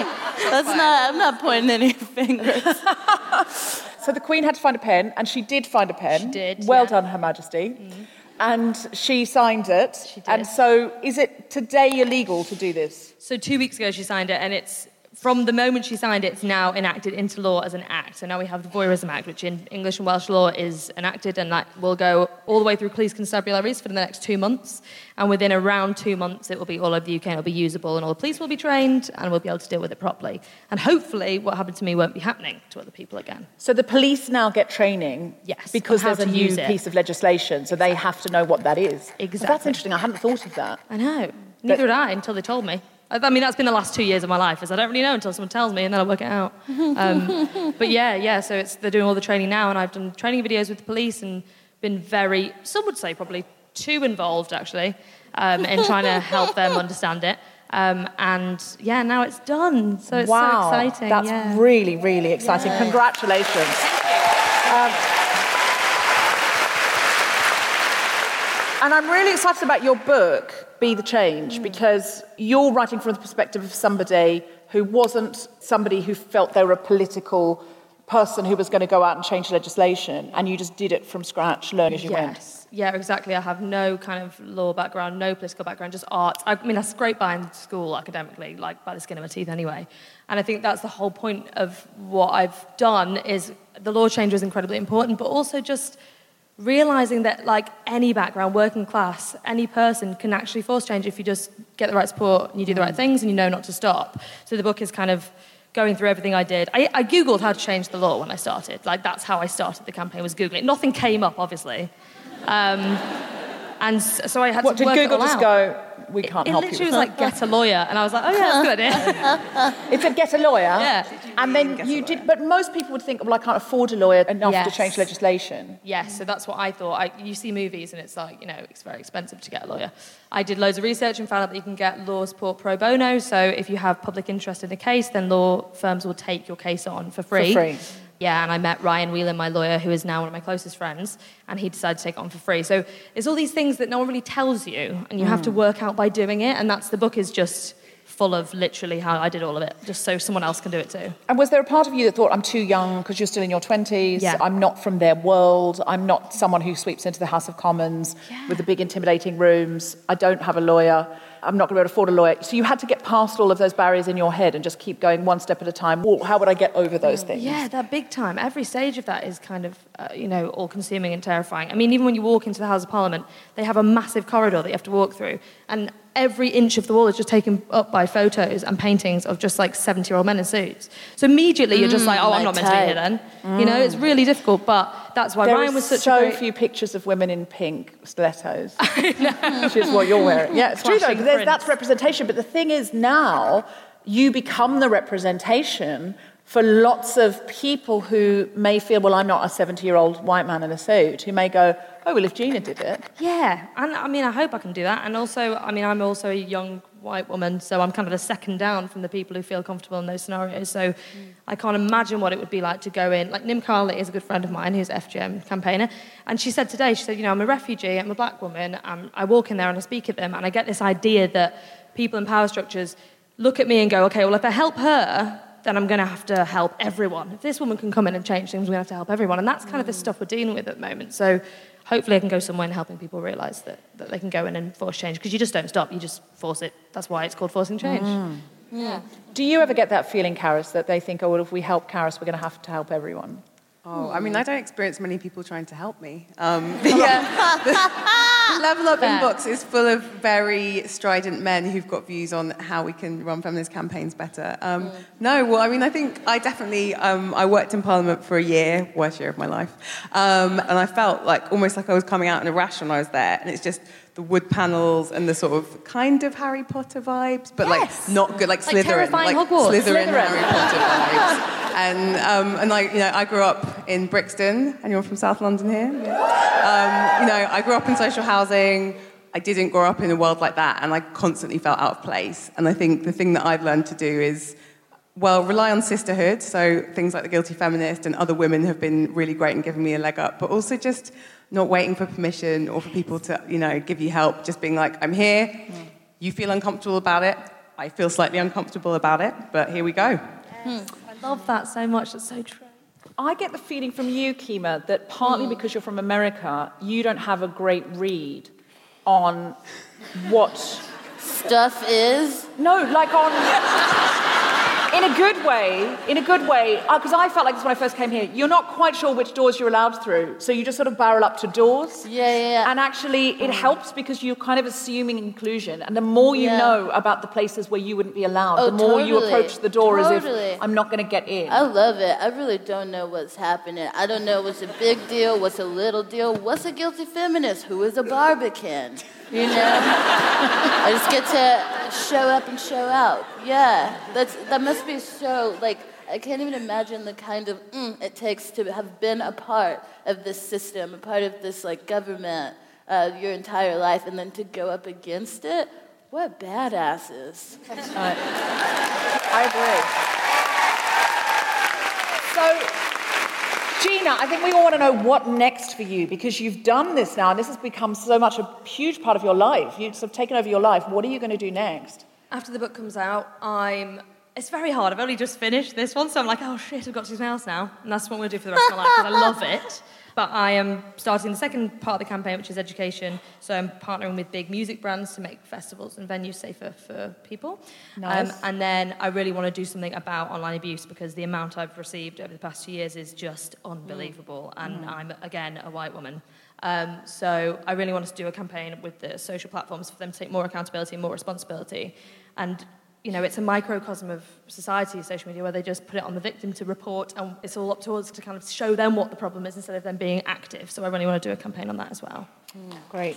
I'm not pointing any fingers. So the Queen had to find a pen, and she did find a pen. She did, Well yeah. done, Her Majesty. Mm-hmm. And she signed it. She did. And so is it today illegal to do this? So 2 weeks ago she signed it, and it's from the moment she signed it, it's now enacted into law as an act. So now we have the Voyeurism Act, which in English and Welsh law is enacted, and that will go all the way through police constabularies for the next 2 months. And within around 2 months, it will be all over the UK, and it'll be usable, and all the police will be trained, and we'll be able to deal with it properly. And hopefully what happened to me won't be happening to other people again. So the police now get training Yes, because on how there's a to new use it. piece of legislation, so they have to know what that is. Exactly. So that's interesting. I hadn't thought of that. I know. Neither did I until they told me. I mean, that's been the last 2 years of my life, is I don't really know until someone tells me, and then I work it out. But yeah, so they're doing all the training now, and I've done training videos with the police and been very, some would say probably too involved, actually, in trying to help them understand it. And yeah, now it's done, so it's so exciting. That's really, really exciting. Yeah. Congratulations. And I'm really excited about your book, Be the Change, because you're writing from the perspective of somebody who wasn't somebody who felt they were a political person who was going to go out and change legislation, and you just did it from scratch, learning as you went. Yeah, exactly. I have no kind of law background, no political background, just art. I mean, I scraped by in school academically, like by the skin of my teeth anyway. And I think that's the whole point of what I've done is the law change was incredibly important, but also just realising that, like any background, working class, any person can actually force change if you just get the right support and you do the right things and you know not to stop. So the book is kind of going through everything I did. I Googled how to change the law when I started. Like, that's how I started the campaign, was Googling. Nothing came up, obviously. And so I had to work it all out. Did Google just go, we can't help you? It literally was like, get a lawyer. And I was like, oh, yeah, that's a good idea. It said, get a lawyer? Yeah. And then you did, but most people would think, well, I can't afford a lawyer enough to Yes. change legislation. Yes, so that's what I thought. You see movies and it's like, it's very expensive to get a lawyer. I did loads of research and found out that you can get law support pro bono. So if you have public interest in a case, then law firms will take your case on for free. For free. Yeah, and I met Ryan Whelan, my lawyer, who is now one of my closest friends, and he decided to take it on for free. So it's all these things that no one really tells you, and you have to work out by doing it, and the book is just full of literally how I did all of it, just so someone else can do it too. And was there a part of you that thought, I'm too young because you're still in your 20s, Yeah. I'm not from their world, I'm not someone who sweeps into the House of Commons with the big intimidating rooms, I don't have a lawyer, I'm not going to be able to afford a lawyer. So you had to get past all of those barriers in your head and just keep going one step at a time. Well, how would I get over those things? Yeah, that big time. Every stage of that is kind of, all-consuming and terrifying. I mean, even when you walk into the House of Parliament, they have a massive corridor that you have to walk through, and every inch of the wall is just taken up by photos and paintings of just like 70-year-old men in suits. So immediately you're just like, oh, I'm not meant to be here then. It's really difficult, but that's why Ryan was such so a great... few pictures of women in pink stilettos, which is what you're wearing. Yeah, it's true though, Flashing because that's prints. representation. But the thing is now, you become the representation for lots of people who may feel, well, I'm not a 70-year-old white man in a suit, who may go, oh, well, if Gina did it. Yeah, and I mean, I hope I can do that. And also, I mean, I'm also a young white woman, so I'm kind of the second down from the people who feel comfortable in those scenarios. So I can't imagine what it would be like to go in. Like, Nim Carley is a good friend of mine who's an FGM campaigner, and she said today, I'm a refugee, I'm a black woman, and I walk in there and I speak at them, and I get this idea that people in power structures look at me and go, okay, well, if I help her, then I'm going to have to help everyone. If this woman can come in and change things, we're going to have to help everyone. And that's kind of the stuff we're dealing with at the moment. So hopefully I can go somewhere in helping people realise that they can go in and force change. Because you just don't stop, you just force it. That's why it's called forcing change. Yeah. Do you ever get that feeling, Karis, that they think, oh, well, if we help Karis, we're going to have to help everyone? Oh, I mean, I don't experience many people trying to help me. The Level Up inbox is full of very strident men who've got views on how we can run feminist campaigns better. No, well, I mean, I think I definitely, I worked in Parliament for a year, worst year of my life, and I felt almost like I was coming out in a rash when I was there, and it's just the wood panels and the sort of kind of Harry Potter vibes, but not good, like Slytherin, terrifying Hogwarts. Slytherin Harry Potter vibes. And I grew up in Brixton. Anyone from South London here? I grew up in social housing. I didn't grow up in a world like that, and I constantly felt out of place. And I think the thing that I've learned to do is, rely on sisterhood. So things like The Guilty Feminist and other women have been really great in giving me a leg up, but also just not waiting for permission or for people to, give you help. Just being like, I'm here. You feel uncomfortable about it. I feel slightly uncomfortable about it, but here we go. I love that so much. That's so true. I get the feeling from you, Kima, that partly because you're from America, you don't have a great read on what Stuff is. No, like on in a good way, because I felt like this when I first came here. You're not quite sure which doors you're allowed through, so you just sort of barrel up to doors. Yeah. And actually, it helps because you're kind of assuming inclusion, and the more you know about the places where you wouldn't be allowed, the more you approach the door as if I'm not going to get in. I love it. I really don't know what's happening. I don't know what's a big deal, what's a little deal, what's a guilty feminist, who is a Barbican. You know, I just get to show up and show out. Yeah, that must be so, like, I can't even imagine the kind of it takes to have been a part of this system, a part of this, like, government your entire life, and then to go up against it. What badasses. I agree. So, Gina, I think we all want to know what next for you, because you've done this now, and this has become so much a huge part of your life. You've sort of taken over your life. What are you going to do next? After the book comes out, it's very hard. I've only just finished this one, so I'm like, oh shit, I've got to do something else now. And that's what I'm going to do for the rest of my life, because I love it. But I am starting the second part of the campaign, which is education. So I'm partnering with big music brands to make festivals and venues safer for people. Nice. And then I really want to do something about online abuse, because the amount I've received over the past 2 years is just unbelievable. And I'm, again, a white woman. So I really want us to do a campaign with the social platforms for them to take more accountability and more responsibility. And, you know, it's a microcosm of society, social media, where they just put it on the victim to report, and it's all up to us to kind of show them what the problem is instead of them being active. So I really want to do a campaign on that as well. Great.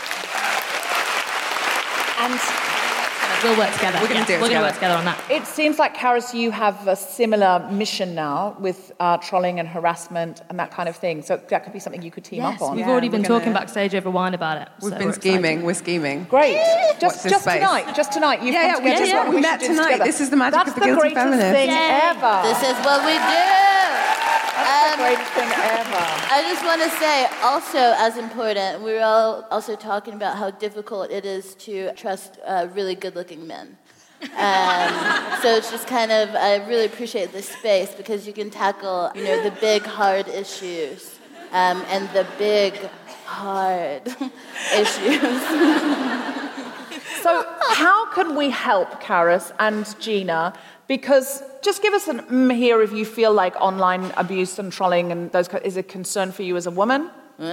And we'll work together. We're going to work together on that. it seems like, Karis, you have a similar mission now with trolling and harassment and that kind of thing. So that could be something you could team up on. We've already been talking backstage over wine about it. We've so been we're scheming. excited. We're scheming. Great. Watch this space. Just tonight. You've come we together. just That's what we we met should do tonight. together. This is the magic That's of the guilty greatest feminist. thing ever. This is what we do. That's the greatest thing ever. I just want to say, also as important, we were all also talking about how difficult it is to trust really good-looking men. So it's just kind of, I really appreciate this space, because you can tackle, you know, the big, hard issues and the big, hard issues. So how can we help, Karis and Gina? Because just give us an here if you feel like online abuse and trolling and those is a concern for you as a woman.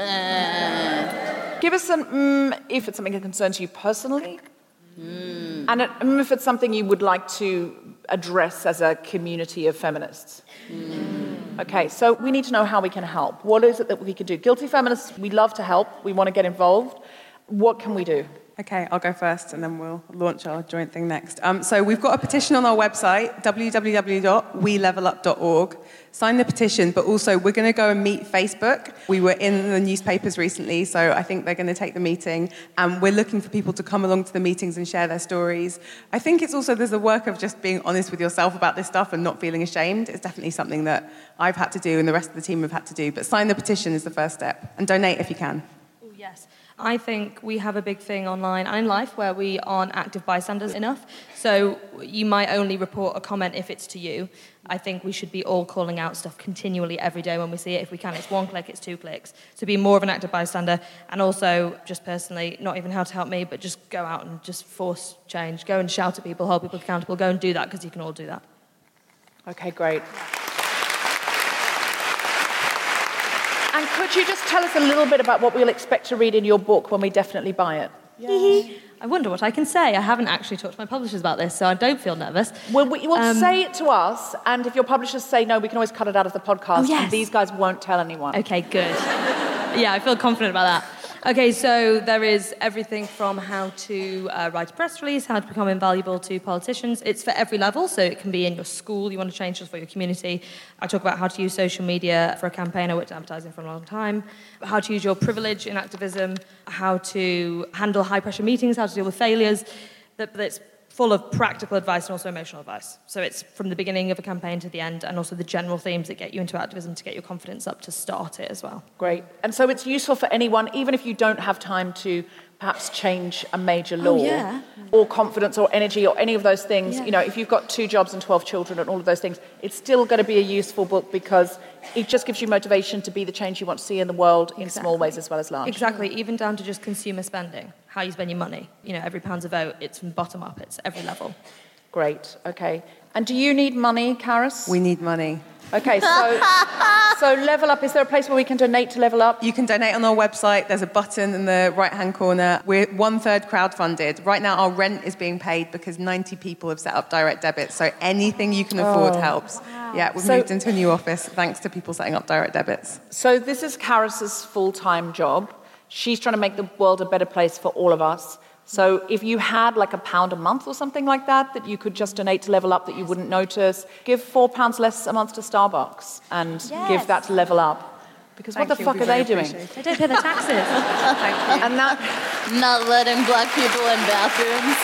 Give us an if it's something that concerns you personally. And if it's something you would like to address as a community of feminists. Okay, so we need to know how we can help. What is it that we can do? Guilty feminists, we love to help. We want to get involved. What can we do? Okay, I'll go first, and then we'll launch our joint thing next. So we've got a petition on our website, www.welevelup.org. Sign the petition, but also we're going to go and meet Facebook. We were in the newspapers recently, so I think they're going to take the meeting, and we're looking for people to come along to the meetings and share their stories. I think it's also, there's a work of just being honest with yourself about this stuff and not feeling ashamed. It's definitely something that I've had to do and the rest of the team have had to do, but sign the petition is the first step, and donate if you can. Oh, yes. I think we have a big thing online and in life where we aren't active bystanders enough. So you might only report a comment if it's to you. I think we should be all calling out stuff continually every day when we see it. If we can, it's 1 click, it's 2 clicks. So be more of an active bystander. And also, just personally, not even how to help me, but just go out and just force change. Go and shout at people, hold people accountable. Go and do that, because you can all do that. Okay, great. And could you just tell us a little bit about what we'll expect to read in your book when we definitely buy it? I wonder what I can say. I haven't actually talked to my publishers about this, so I don't feel nervous. Well, say it to us, and if your publishers say no, we can always cut it out of the podcast, and these guys won't tell anyone. Okay, good. Yeah, I feel confident about that. Okay, so there is everything from how to write a press release, how to become invaluable to politicians. It's for every level, so it can be in your school, you want to change just for your community. I talk about how to use social media for a campaign. I worked in advertising for a long time. How to use your privilege in activism, how to handle high-pressure meetings, how to deal with failures. That's full of practical advice and also emotional advice. So it's from the beginning of a campaign to the end, and also the general themes that get you into activism to get your confidence up to start it as well. Great. And so it's useful for anyone, even if you don't have time to perhaps change a major law, yeah. or confidence or energy or any of those things. Yeah. You know, if you've got 2 jobs and 12 children and all of those things, it's still going to be a useful book because it just gives you motivation to be the change you want to see in the world in small ways as well as large. Exactly, even down to just consumer spending, how you spend your money. You know, every pound's a vote, it's from bottom up, it's every level. Great, okay. And do you need money, Karis? We need money. Okay, so Level Up, is there a place where we can donate to Level Up? You can donate on our website. There's a button in the right-hand corner. We're 1/3 crowdfunded. Right now, our rent is being paid because 90 people have set up direct debits. So anything you can afford helps. Wow. Yeah, we've moved into a new office thanks to people setting up direct debits. So this is Karis's full-time job. She's trying to make the world a better place for all of us. So if you had like £1 a month or something like that you could just donate to Level Up that you wouldn't notice, give £4 less a month to Starbucks and give that to Level Up. Because what the fuck are they doing? They don't pay the taxes. Thank you. And that... Not letting black people in bathrooms.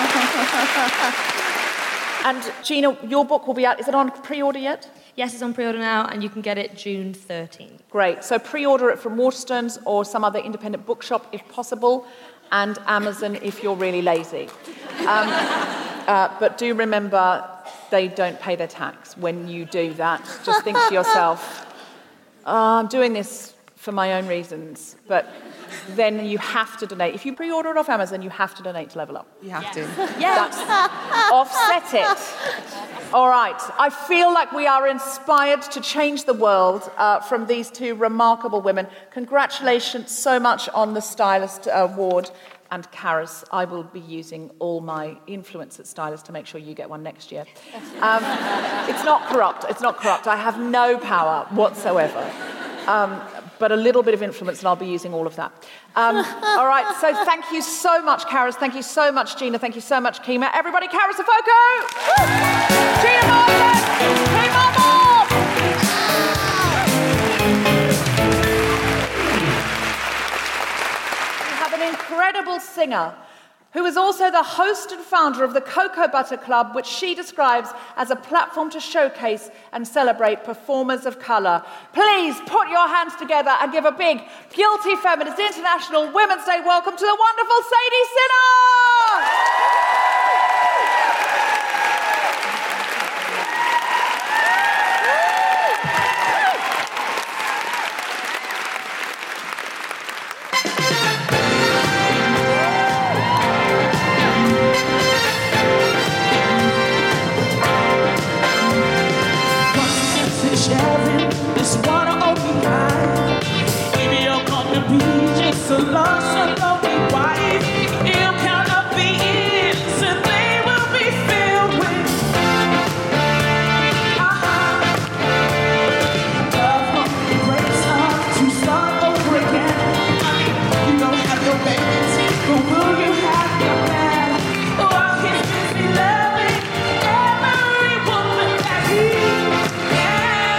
And Gina, your book will be out. Is it on pre-order yet? Yes, it's on pre-order now, and you can get it June 13th. Great. So pre-order it from Waterstones or some other independent bookshop if possible, and Amazon if you're really lazy. But do remember, they don't pay their tax when you do that. Just think to yourself, I'm doing this for my own reasons, but then you have to donate. If you pre-order it off Amazon, you have to donate to Level Up. You have to. Yes. Offset it. All right. I feel like we are inspired to change the world from these 2 remarkable women. Congratulations so much on the Stylist Award. And Karis, I will be using all my influence at Stylist to make sure you get one next year. It's not corrupt. It's not corrupt. I have no power whatsoever. But a little bit of influence, and I'll be using all of that. All right, so thank you so much, Karis. Thank you so much, Gina. Thank you so much, Kima. Everybody, Karis Afoku! Gina Martin! Kima Moore! We have an incredible singer who is also the host and founder of the Cocoa Butter Club, which she describes as a platform to showcase and celebrate performers of colour. Please put your hands together and give a big Guilty Feminist International Women's Day welcome to the wonderful Sadie Sinner! So lost and lonely wife, ill count up the years, and they will be filled with love, grace, to start over again. I mean, you don't have your babies, but will you have your man? Oh, he's busy loving every woman that he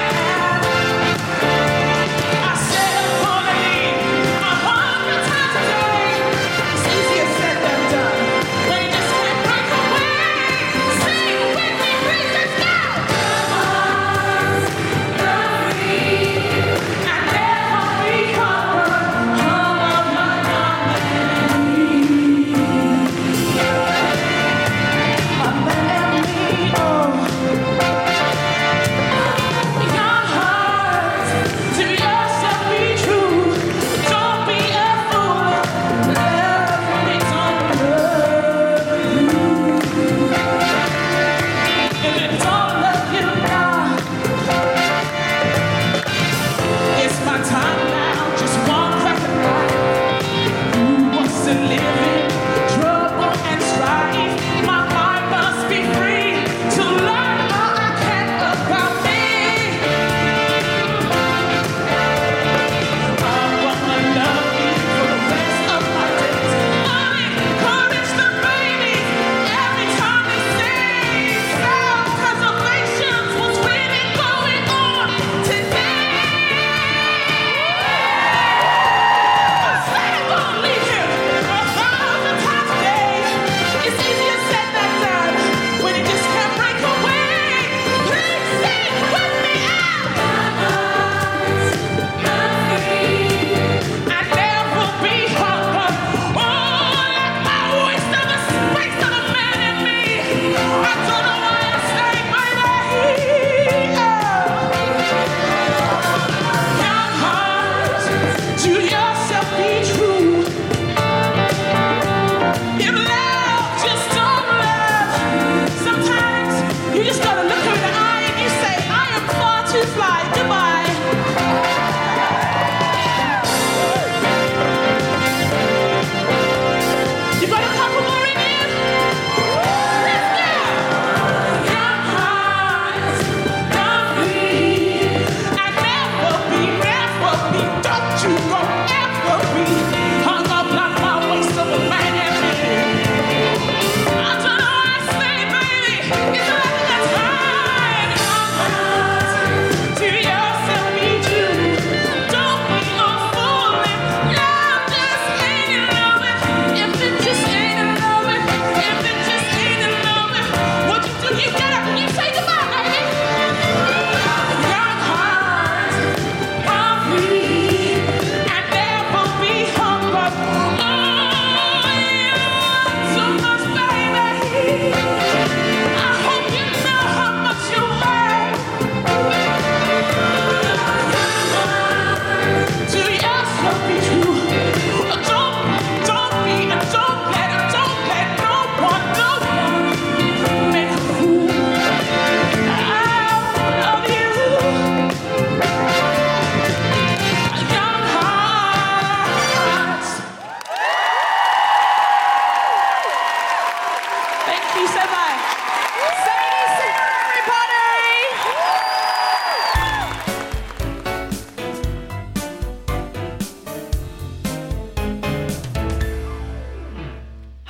can. I said, for me, 100 times a day.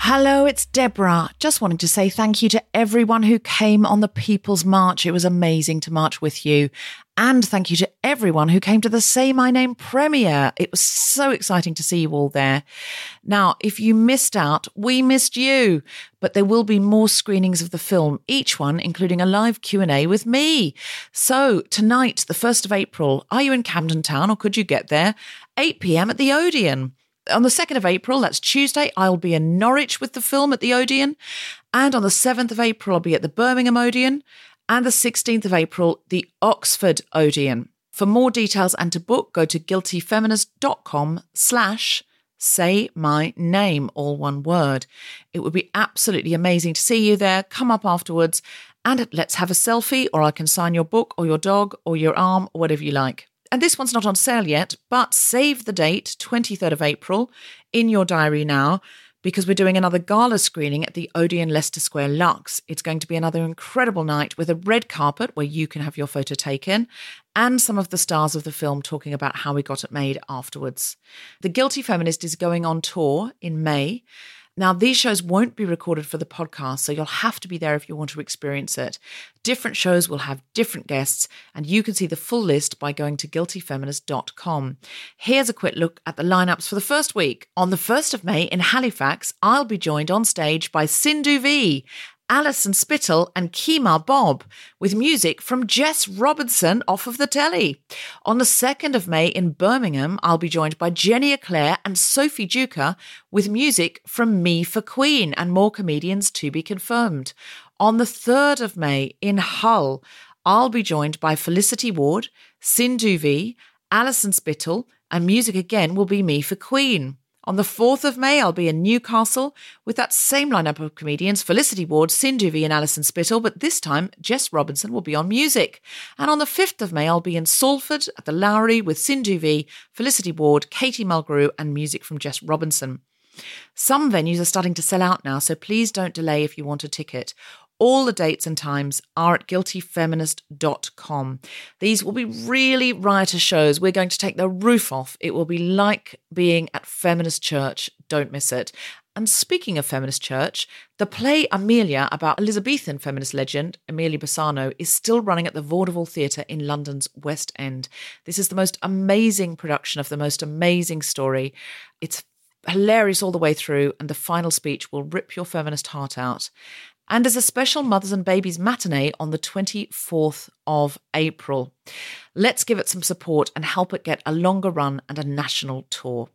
Hello, it's Deborah. Just wanted to say thank you to everyone who came on the People's March. It was amazing to march with you. And thank you to everyone who came to the Say My Name premiere. It was so exciting to see you all there. Now, if you missed out, we missed you. But there will be more screenings of the film, each one including a live Q&A with me. So tonight, the 1st of April, are you in Camden Town or could you get there? 8 p.m. at the Odeon. On the 2nd of April, that's Tuesday, I'll be in Norwich with the film at the Odeon. And on the 7th of April, I'll be at the Birmingham Odeon. And the 16th of April, the Oxford Odeon. For more details and to book, go to guiltyfeminist.com/saymyname, all one word. It would be absolutely amazing to see you there. Come up afterwards and let's have a selfie, or I can sign your book or your dog or your arm or whatever you like. And this one's not on sale yet, but save the date, 23rd of April, in your diary now, because we're doing another gala screening at the Odeon Leicester Square Lux. It's going to be another incredible night with a red carpet where you can have your photo taken and some of the stars of the film talking about how we got it made afterwards. The Guilty Feminist is going on tour in May. Now, these shows won't be recorded for the podcast, so you'll have to be there if you want to experience it. Different shows will have different guests, and you can see the full list by going to guiltyfeminist.com. Here's a quick look at the lineups for the first week. On the 1st of May in Halifax, I'll be joined on stage by Sindhu V, Alison Spittle and Kemah Bob, with music from Jess Robinson off of the telly. On the 2nd of May in Birmingham, I'll be joined by Jenny Eclair and Sophie Duker with music from Me for Queen and more comedians to be confirmed. On the 3rd of May in Hull, I'll be joined by Felicity Ward, Sindhu V, Alison Spittle, and music again will be Me for Queen. On the 4th of May, I'll be in Newcastle with that same lineup of comedians, Felicity Ward, Sindhu V and Alison Spittle, but this time Jess Robinson will be on music. And on the 5th of May, I'll be in Salford at the Lowry with Sindhu V, Felicity Ward, Katie Mulgrew and music from Jess Robinson. Some venues are starting to sell out now, so please don't delay if you want a ticket. All the dates and times are at guiltyfeminist.com. These will be really riotous shows. We're going to take the roof off. It will be like being at Feminist Church. Don't miss it. And speaking of Feminist Church, the play Amelia about Elizabethan feminist legend Amelia Bassano is still running at the Vaudeville Theatre in London's West End. This is the most amazing production of the most amazing story. It's hilarious all the way through, and the final speech will rip your feminist heart out. And there's a special Mothers and Babies matinee on the 24th of April. Let's give it some support and help it get a longer run and a national tour.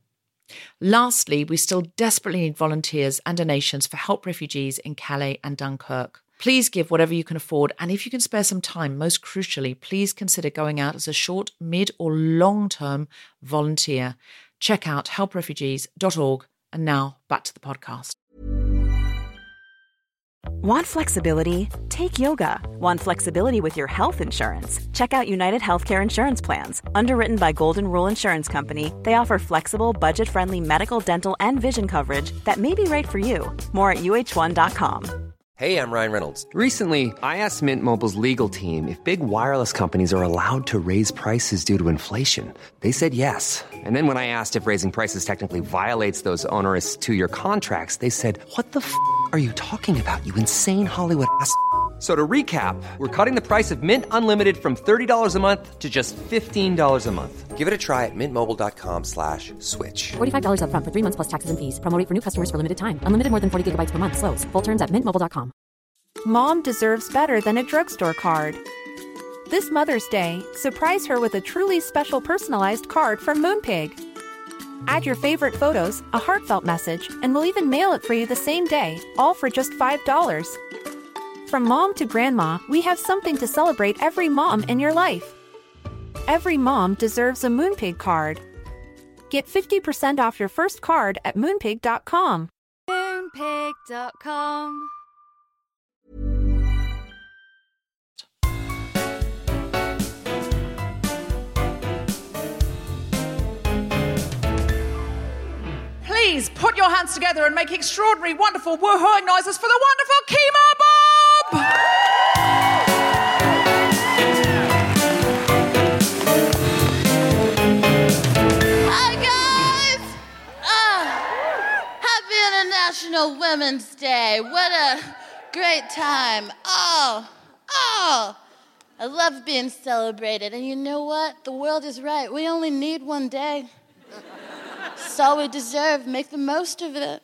Lastly, we still desperately need volunteers and donations for help refugees in Calais and Dunkirk. Please give whatever you can afford, and if you can spare some time, most crucially, please consider going out as a short, mid or long-term volunteer. Check out helprefugees.org. And now back to the podcast. Want flexibility? Take yoga. Want flexibility with your health insurance? Check out United Healthcare Insurance Plans. Underwritten by Golden Rule Insurance Company, they offer flexible, budget-friendly medical, dental, and vision coverage that may be right for you. More at uh1.com. Hey, I'm Ryan Reynolds. Recently, I asked Mint Mobile's legal team if big wireless companies are allowed to raise prices due to inflation. They said yes. And then when I asked if raising prices technically violates those onerous two-year contracts, they said, "What the f*** are you talking about, you insane Hollywood ass?" So to recap, we're cutting the price of Mint Unlimited from $30 a month to just $15 a month. Give it a try at mintmobile.com/switch. $45 up front for 3 months plus taxes and fees. Promo rate for new customers for limited time. Unlimited more than 40 gigabytes per month. Slows full terms at mintmobile.com. Mom deserves better than a drugstore card. This Mother's Day, surprise her with a truly special personalized card from Moonpig. Add your favorite photos, a heartfelt message, and we'll even mail it for you the same day, all for just $5. From mom to grandma, we have something to celebrate every mom in your life. Every mom deserves a Moonpig card. Get 50% off your first card at moonpig.com. Moonpig.com. Please put your hands together and make extraordinary, wonderful, woohooing noises for the wonderful Kemah Bob! Hi, guys! Happy International International Women's Day. What a great time. Oh, I love being celebrated. And you know what? The world is right. We only need one day. It's all we deserve. Make the most of it.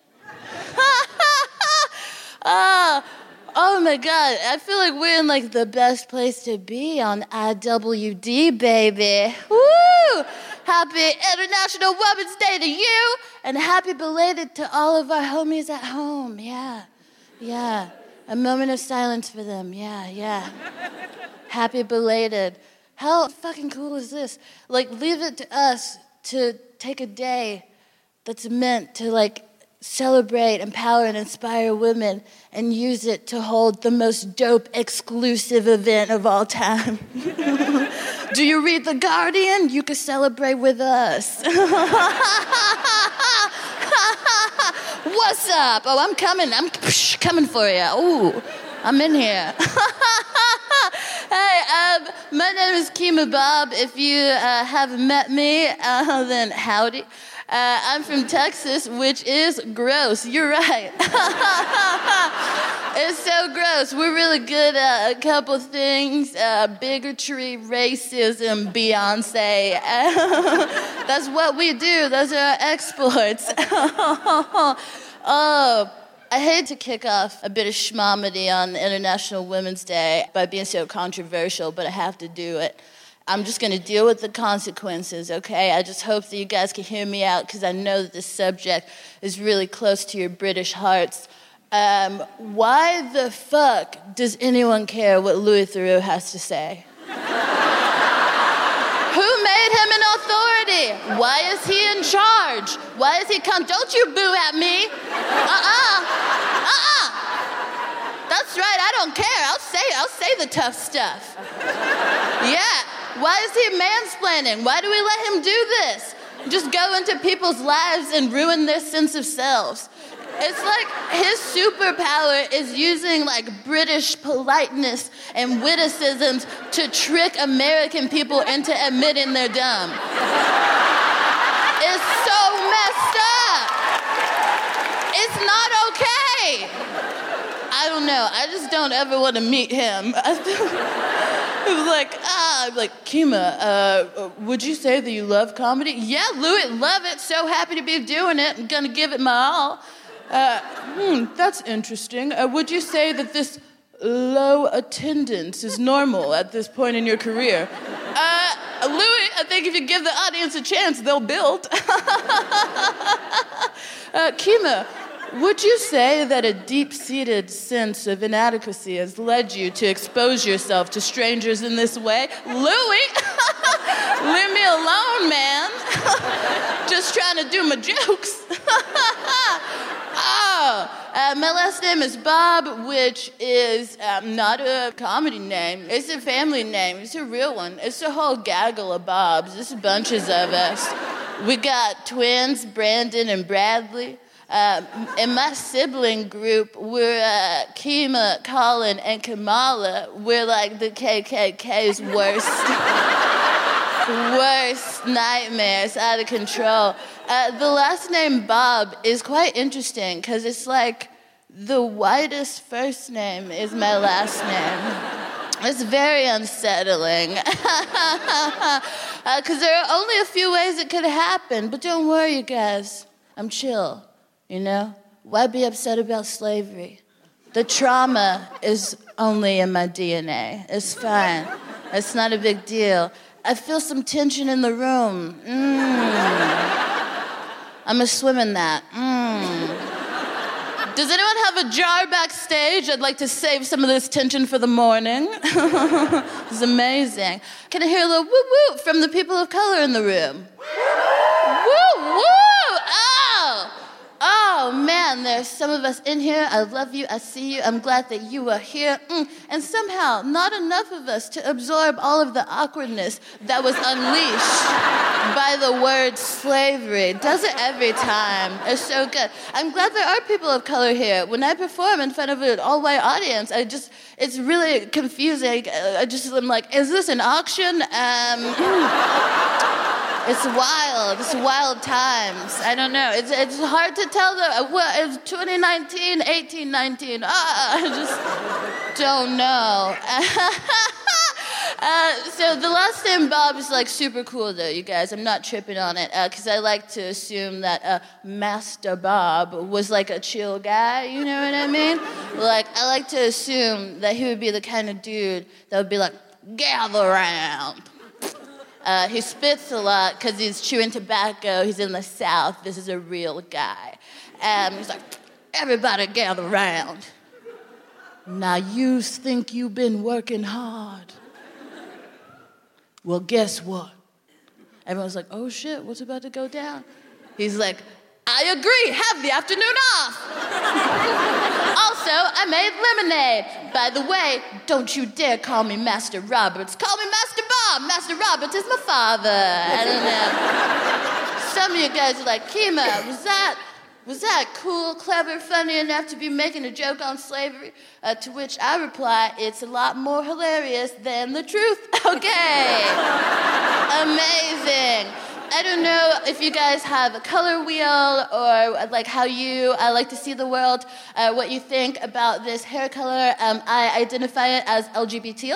Oh my God. I feel like we're in like the best place to be on IWD, baby. Woo! Happy International Women's Day to you, and happy belated to all of our homies at home. Yeah. A moment of silence for them. Yeah. Happy belated. How fucking cool is this? Like, leave it to us to take a day that's meant to, like, celebrate, empower, and inspire women and use it to hold the most dope, exclusive event of all time. Do you read The Guardian? You can celebrate with us. What's up? Oh, I'm coming. I'm coming for you. Ooh, I'm in here. Hey, my name is Kemah Bob. If you haven't met me, then howdy. I'm from Texas, which is gross. You're right. It's so gross. We're really good at a couple things. Bigotry, racism, Beyonce. That's what we do. Those are our exploits. Oh, I hate to kick off a bit of schmomedy on International Women's Day by being so controversial, but I have to do it. I'm just going to deal with the consequences, okay? I just hope that you guys can hear me out because I know that this subject is really close to your British hearts. Why the fuck does anyone care what Louis Theroux has to say? Who made him an authority? Why is he in charge? Why is he don't you boo at me? That's right, I don't care. I'll say the tough stuff. Yeah. Why is he mansplaining? Why do we let him do this? Just go into people's lives and ruin their sense of selves. It's like his superpower is using like British politeness and witticisms to trick American people into admitting they're dumb. It's so messed up. It's not okay. I don't know. I just don't ever want to meet him. It was like, Kemah, would you say that you love comedy? Yeah, Louis, love it. So happy to be doing it. I'm going to give it my all. That's interesting. Would you say that this low attendance is normal at this point in your career? Louis, I think if you give the audience a chance, they'll build. Kemah, would you say that a deep-seated sense of inadequacy has led you to expose yourself to strangers in this way? Louis, leave me alone, man. Just trying to do my jokes. My last name is Bob, which is not a comedy name. It's a family name. It's a real one. It's a whole gaggle of Bobs. There's bunches of us. We got twins, Brandon and Bradley. In my sibling group, we're Kemah, Colin, and Kamala. We're like the KKK's worst nightmares, out of control. The last name Bob is quite interesting because it's like the whitest first name is my last name. It's very unsettling. Because there are only a few ways it could happen, but don't worry, you guys. I'm chill. You know? Why be upset about slavery? The trauma is only in my DNA. It's fine. It's not a big deal. I feel some tension in the room. I'm gonna swim in that. Does anyone have a jar backstage? I'd like to save some of this tension for the morning. It's amazing. Can I hear a little woo woo from the people of color in the room? Woo woo! Oh man, there's some of us in here. I love you, I see you, I'm glad that you are here. And somehow, not enough of us to absorb all of the awkwardness that was unleashed by the word slavery. Does it every time. It's so good. I'm glad there are people of color here. When I perform in front of an all-white audience, it's really confusing. I'm like, is this an auction? It's wild. It's wild times. I don't know. It's hard to tell. It's 2019, 18, 19. I just don't know. So the last name Bob is like super cool though, you guys. I'm not tripping on it because I like to assume that Master Bob was like a chill guy. You know what I mean? Like I like to assume that he would be the kind of dude that would be like, gather around. He spits a lot because he's chewing tobacco. He's in the South. This is a real guy. He's like, everybody gather around. Now you think you've been working hard. Well, guess what? Everyone's like, oh shit, what's about to go down? He's like, I agree, have the afternoon off. Also, I made lemonade. By the way, don't you dare call me Master Roberts. Call me Master Bob. Master Roberts is my father. I don't know. Some of you guys are like, Kima, was that cool, clever, funny enough to be making a joke on slavery? To which I reply, it's a lot more hilarious than the truth. Okay. Amazing. I don't know if you guys have a color wheel or like how I like to see the world, what you think about this hair color. I identify it as LGBT.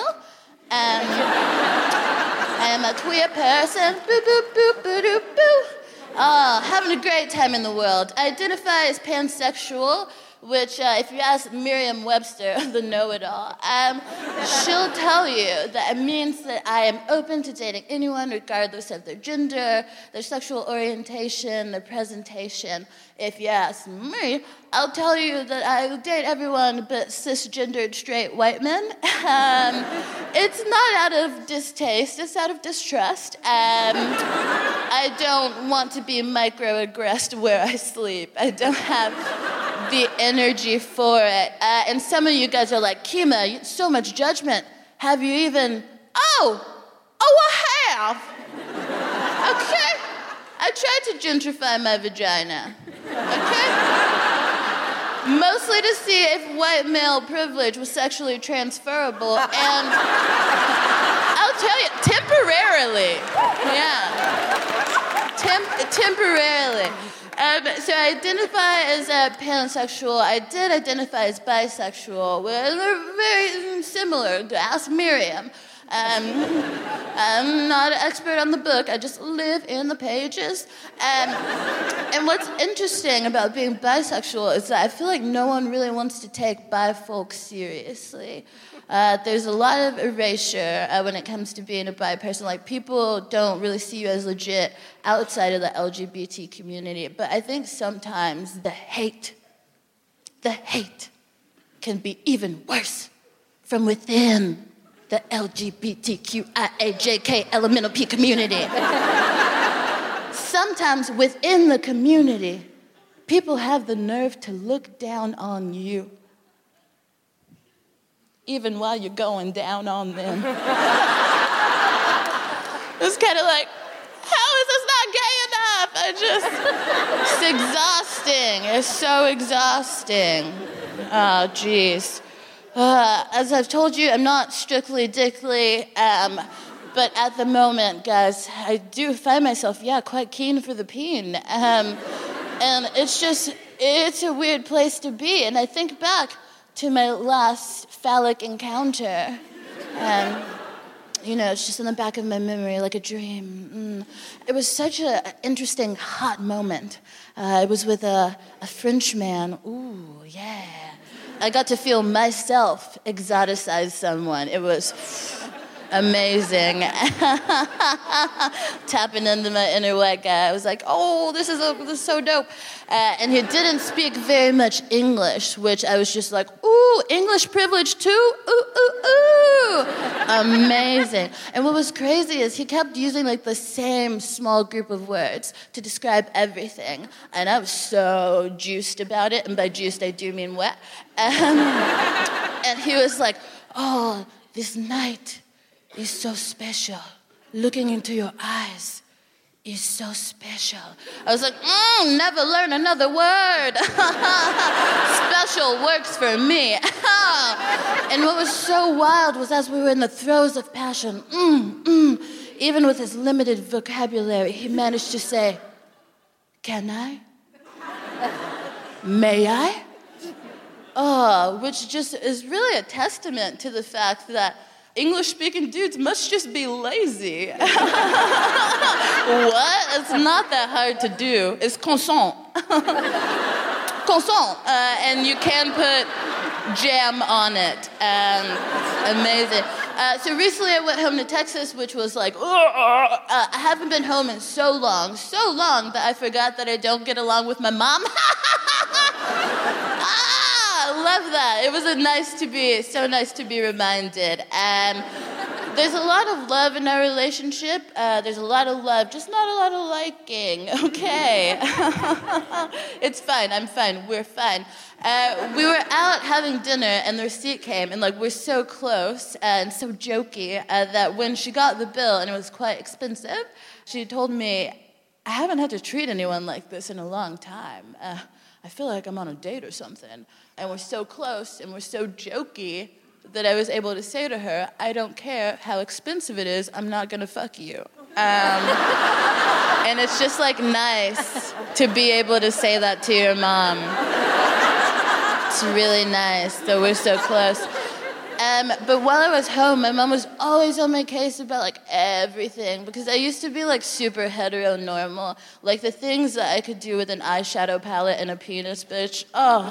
I am a queer person. Boo, boo, boo, boo, boo, boo. Having a great time in the world. I identify as pansexual, which if you ask Merriam-Webster, the know-it-all, she'll tell you that it means that I am open to dating anyone regardless of their gender, their sexual orientation, their presentation. If you ask me, I'll tell you that I will date everyone but cisgendered straight white men. It's not out of distaste, it's out of distrust. I don't want to be microaggressed where I sleep. I don't have the energy for it. And some of you guys are like, Kima, so much judgment. Have you even... Oh, I have. Okay. I tried to gentrify my vagina. Okay? Mostly to see if white male privilege was sexually transferable, and I'll tell you, temporarily. Yeah. Temporarily. So I identify as pansexual. I did identify as bisexual. We're very similar. Ask Miriam. I'm not an expert on the book. I just live in the pages. And what's interesting about being bisexual is that I feel like no one really wants to take bi folk seriously. There's a lot of erasure when it comes to being a bi person. Like, people don't really see you as legit outside of the LGBT community. But I think sometimes the hate can be even worse from within the LGBTQIAJK elemental P community. Sometimes within the community, people have the nerve to look down on you, even while you're going down on them. It's kind of like, how is this not gay enough? It's exhausting. It's so exhausting. Oh, geez. As I've told you, I'm not strictly dickly, but at the moment, guys, I do find myself, quite keen for the peen. And it's a weird place to be. And I think back to my last phallic encounter. It's just in the back of my memory, like a dream. It was such an interesting, hot moment. It was with a French man. Ooh, yeah. I got to feel myself exoticize someone. It was amazing. Tapping into my inner white guy. I was like, oh, this is so dope. And he didn't speak very much English, which I was just like, ooh, English privilege too? Ooh, ooh, ooh. Amazing. And what was crazy is he kept using like the same small group of words to describe everything. And I was so juiced about it. And by juiced, I do mean wet. And he was like, oh, this night is so special. Looking into your eyes is so special. I was like, never learn another word. Special works for me. And what was so wild was as we were in the throes of passion, even with his limited vocabulary, he managed to say, "Can I? May I?" Oh, which just is really a testament to the fact that English-speaking dudes must just be lazy. What? It's not that hard to do. It's croissant. Croissant. And you can put jam on it. Amazing. So recently I went home to Texas, which was like, I haven't been home in so long that I forgot that I don't get along with my mom. I love that. It was so nice to be reminded. There's a lot of love in our relationship. There's a lot of love, just not a lot of liking. Okay. It's fine. I'm fine. We're fine. We were out having dinner, and the receipt came, and we're so close and so jokey that when she got the bill, and it was quite expensive, she told me, "I haven't had to treat anyone like this in a long time. I feel like I'm on a date or something." And we're so close and we're so jokey that I was able to say to her, "I don't care how expensive it is, I'm not gonna fuck you." And it's just nice to be able to say that to your mom. It's really nice that we're so close. But while I was home, my mom was always on my case about everything, because I used to be super heteronormal. The things that I could do with an eyeshadow palette and a penis, bitch. Oh,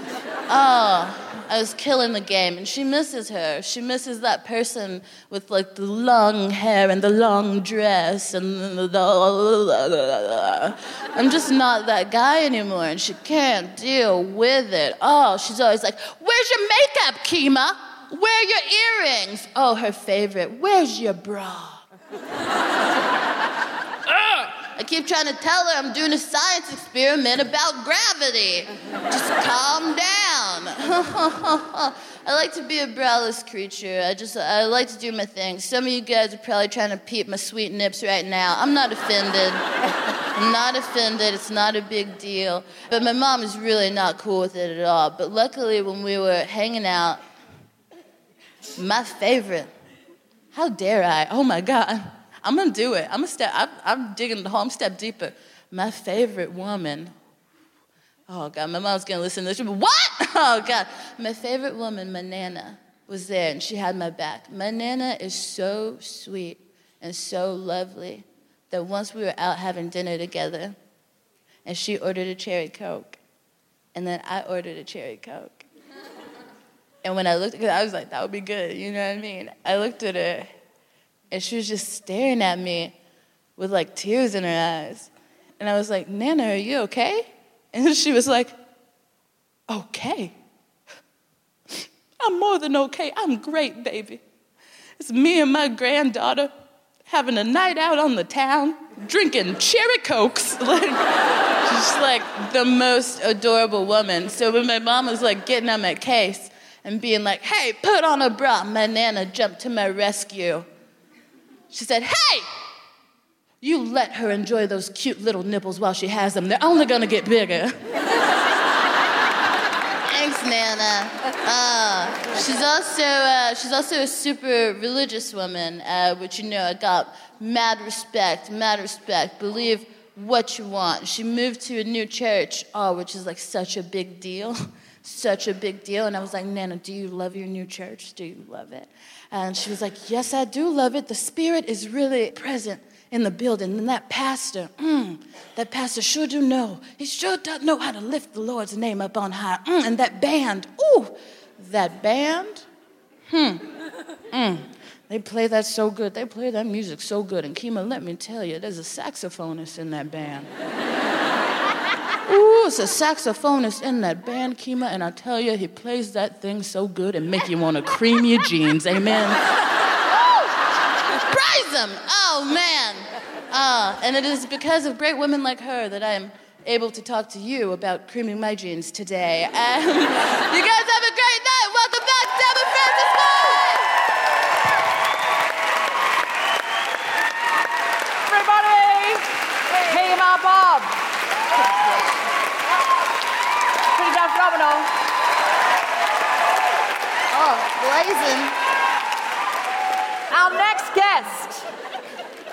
I was killing the game. And she misses her. She misses that person with the long hair and the long dress and I'm just not that guy anymore, and she can't deal with it. Oh, she's always like, "Where's your makeup, Kima? Where are your earrings?" Oh, her favorite. "Where's your bra?" I keep trying to tell her I'm doing a science experiment about gravity. Just calm down. I like to be a braless creature. I like to do my thing. Some of you guys are probably trying to peep my sweet nips right now. I'm not offended. I'm not offended. It's not a big deal. But my mom is really not cool with it at all. But luckily, when we were hanging out, my favorite. How dare I? Oh my God. I'm gonna do it. I'm digging the hole. I'm step deeper. My favorite woman. Oh God, my mom's gonna listen to this. What? Oh God. My favorite woman, my Nana, was there, and she had my back. My Nana is so sweet and so lovely that once we were out having dinner together, and she ordered a cherry Coke, and then I ordered a cherry Coke. And when I looked at her, I was like, that would be good, you know what I mean? I looked at her, and she was just staring at me with tears in her eyes. And I was like, "Nana, are you okay?" And she was like, "Okay? I'm more than okay. I'm great, baby. It's me and my granddaughter having a night out on the town, drinking cherry Cokes." She's the most adorable woman. So when my mom was getting on my case and being like, "Hey, put on a bra," my Nana jumped to my rescue. She said, "Hey, you let her enjoy those cute little nipples while she has them. They're only gonna get bigger." Thanks, Nana. She's also a super religious woman, which I got mad respect. Believe what you want. She moved to a new church, which is such a big deal. Such a big deal. And I was like, "Nana, do you love your new church? Do you love it?" And she was like, "Yes, I do love it. The Spirit is really present in the building. And that pastor sure do know. He sure does know how to lift the Lord's name up on high. And that band, that band, they play that so good. They play that music so good. And Kima, let me tell you, there's a saxophonist in that band. Ooh, it's a saxophonist in that band, Kima, and I tell you, he plays that thing so good and make you want to cream your jeans, amen? Praise him! Oh, man. And it is because of great women like her that I am able to talk to you about creaming my jeans today. You guys have a great night. Welcome back, Deborah Francis White! Everybody! Hey, Ma Bob! Pretty damn phenomenal. Oh, blazing. Our next guest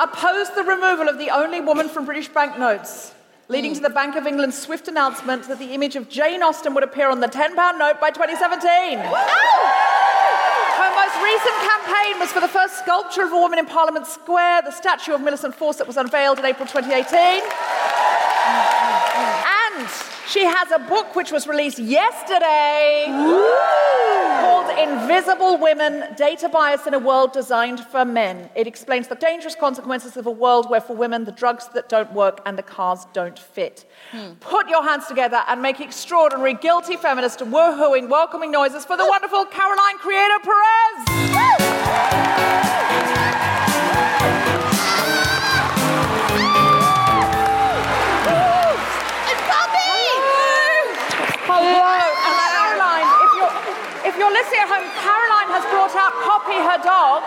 opposed the removal of the only woman from British banknotes, leading to the Bank of England's swift announcement that the image of Jane Austen would appear on the £10 note by 2017. Her most recent campaign was for the first sculpture of a woman in Parliament Square, the statue of Millicent Fawcett was unveiled in April 2018. And she has a book which was released yesterday called Invisible Women, Data Bias in a World Designed for Men. It explains the dangerous consequences of a world where for women the drugs that don't work and the cars don't fit. Put your hands together and make extraordinary guilty feminist woohooing welcoming noises for the wonderful Caroline Criado Perez. Hello. And Caroline, if you're listening at home, Caroline has brought out Poppy, her dog.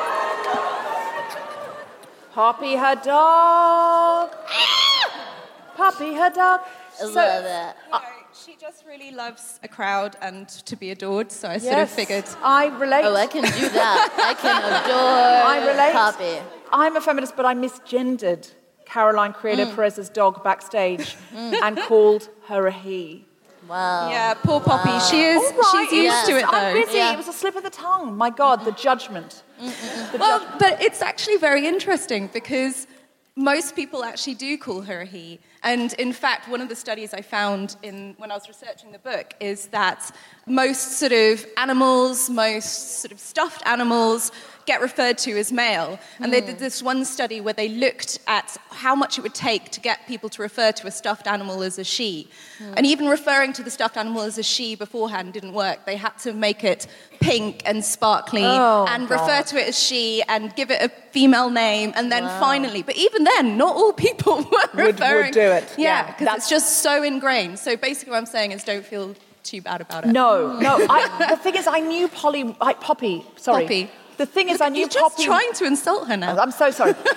Poppy, her dog. Poppy, her dog. I love it. She just really loves a crowd and to be adored, so I sort of figured. I relate. Oh, I can do that. I can adore I relate. Poppy. I'm a feminist, but I misgendered Caroline Criado Perez's dog backstage and called her a he. Wow. Yeah, poor Poppy. Wow. She's used to it, though. I'm busy. Yeah. It was a slip of the tongue. My God, the judgment. But it's actually very interesting because most people actually do call her a he. And in fact, one of the studies I found when I was researching the book is that most sort of animals, most sort of stuffed animals get referred to as male. And they did this one study where they looked at how much it would take to get people to refer to a stuffed animal as a she. And even referring to the stuffed animal as a she beforehand didn't work. They had to make it pink and sparkly and refer to it as she and give it a female name. And then finally, but even then, not all people were referring. Would do it. Yeah, because it's just so ingrained. So basically what I'm saying is don't feel too bad about it. No. The thing is, I knew Poppy. Sorry. Poppy. The thing is, I knew You're Poppy... just trying to insult her now. I'm so sorry. The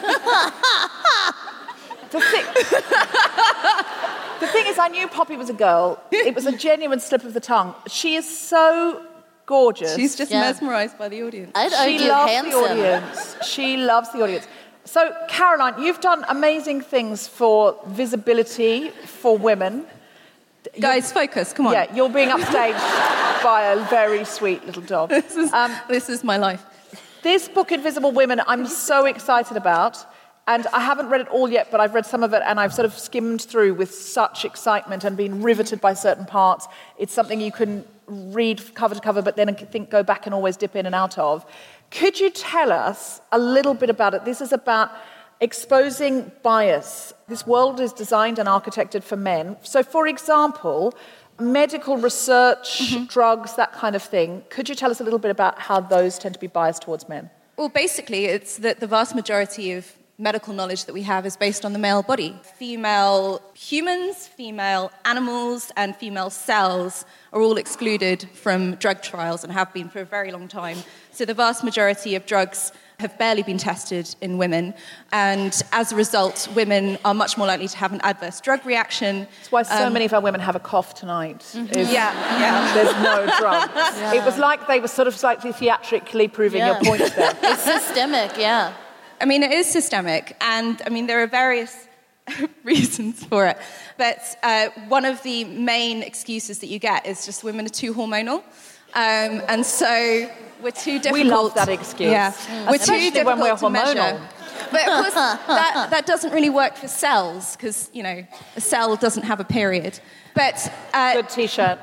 thing is, I knew Poppy was a girl. It was a genuine slip of the tongue. She is so gorgeous. She's just mesmerised by the audience. I'd argue She loves handsome. the audience. She loves the audience. So, Caroline, you've done amazing things for visibility for women. Guys, focus, come on. Yeah, you're being upstaged by a very sweet little dog. This is my life. This book, Invisible Women, I'm so excited about. And I haven't read it all yet, but I've read some of it and I've sort of skimmed through with such excitement and been riveted by certain parts. It's something you can read cover to cover, but then go back and always dip in and out of. Could you tell us a little bit about it? This is about exposing bias. This world is designed and architected for men. So, for example, medical research, drugs, that kind of thing. Could you tell us a little bit about how those tend to be biased towards men? Well, basically, it's that the vast majority of medical knowledge that we have is based on the male body. Female humans, female animals, and female cells are all excluded from drug trials and have been for a very long time. So the vast majority of drugs have barely been tested in women, and as a result, women are much more likely to have an adverse drug reaction. That's why so many of our women have a cough tonight. Yeah. There's no drugs. Yeah. It was like they were sort of slightly theatrically proving your point there. It's systemic, yeah. I mean, it is systemic, and I mean, there are various reasons for it. But one of the main excuses that you get is just women are too hormonal. And so we're too difficult. We love that excuse. Yeah. We're too difficult when we're to measure. hormonal. But of course, that doesn't really work for cells, because, you know, a cell doesn't have a period. But good T-shirt.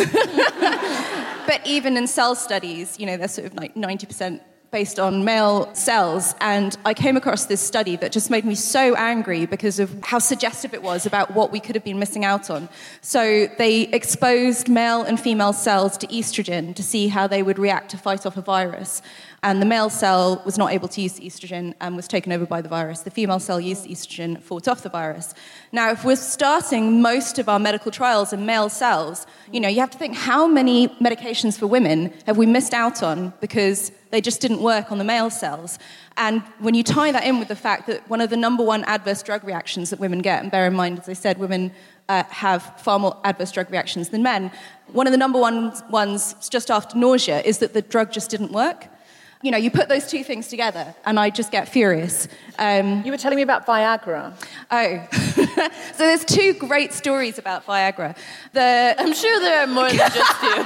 But even in cell studies, you know, they're sort of like 90% based on male cells, and I came across this study that just made me so angry because of how suggestive it was about what we could have been missing out on. So they exposed male and female cells to estrogen to see how they would react to fight off a virus. And the male cell was not able to use the estrogen and was taken over by the virus. The female cell used the estrogen, fought off the virus. Now, if we're starting most of our medical trials in male cells, you know, you have to think, how many medications for women have we missed out on because they just didn't work on the male cells? And when you tie that in with the fact that one of the number one adverse drug reactions that women get, and bear in mind, as I said, women have far more adverse drug reactions than men, one of the number one ones just after nausea is that the drug just didn't work. you put those two things together, and I just get furious. You were telling me about Viagra. Oh. So there's two great stories about Viagra. I'm sure there are more than just two.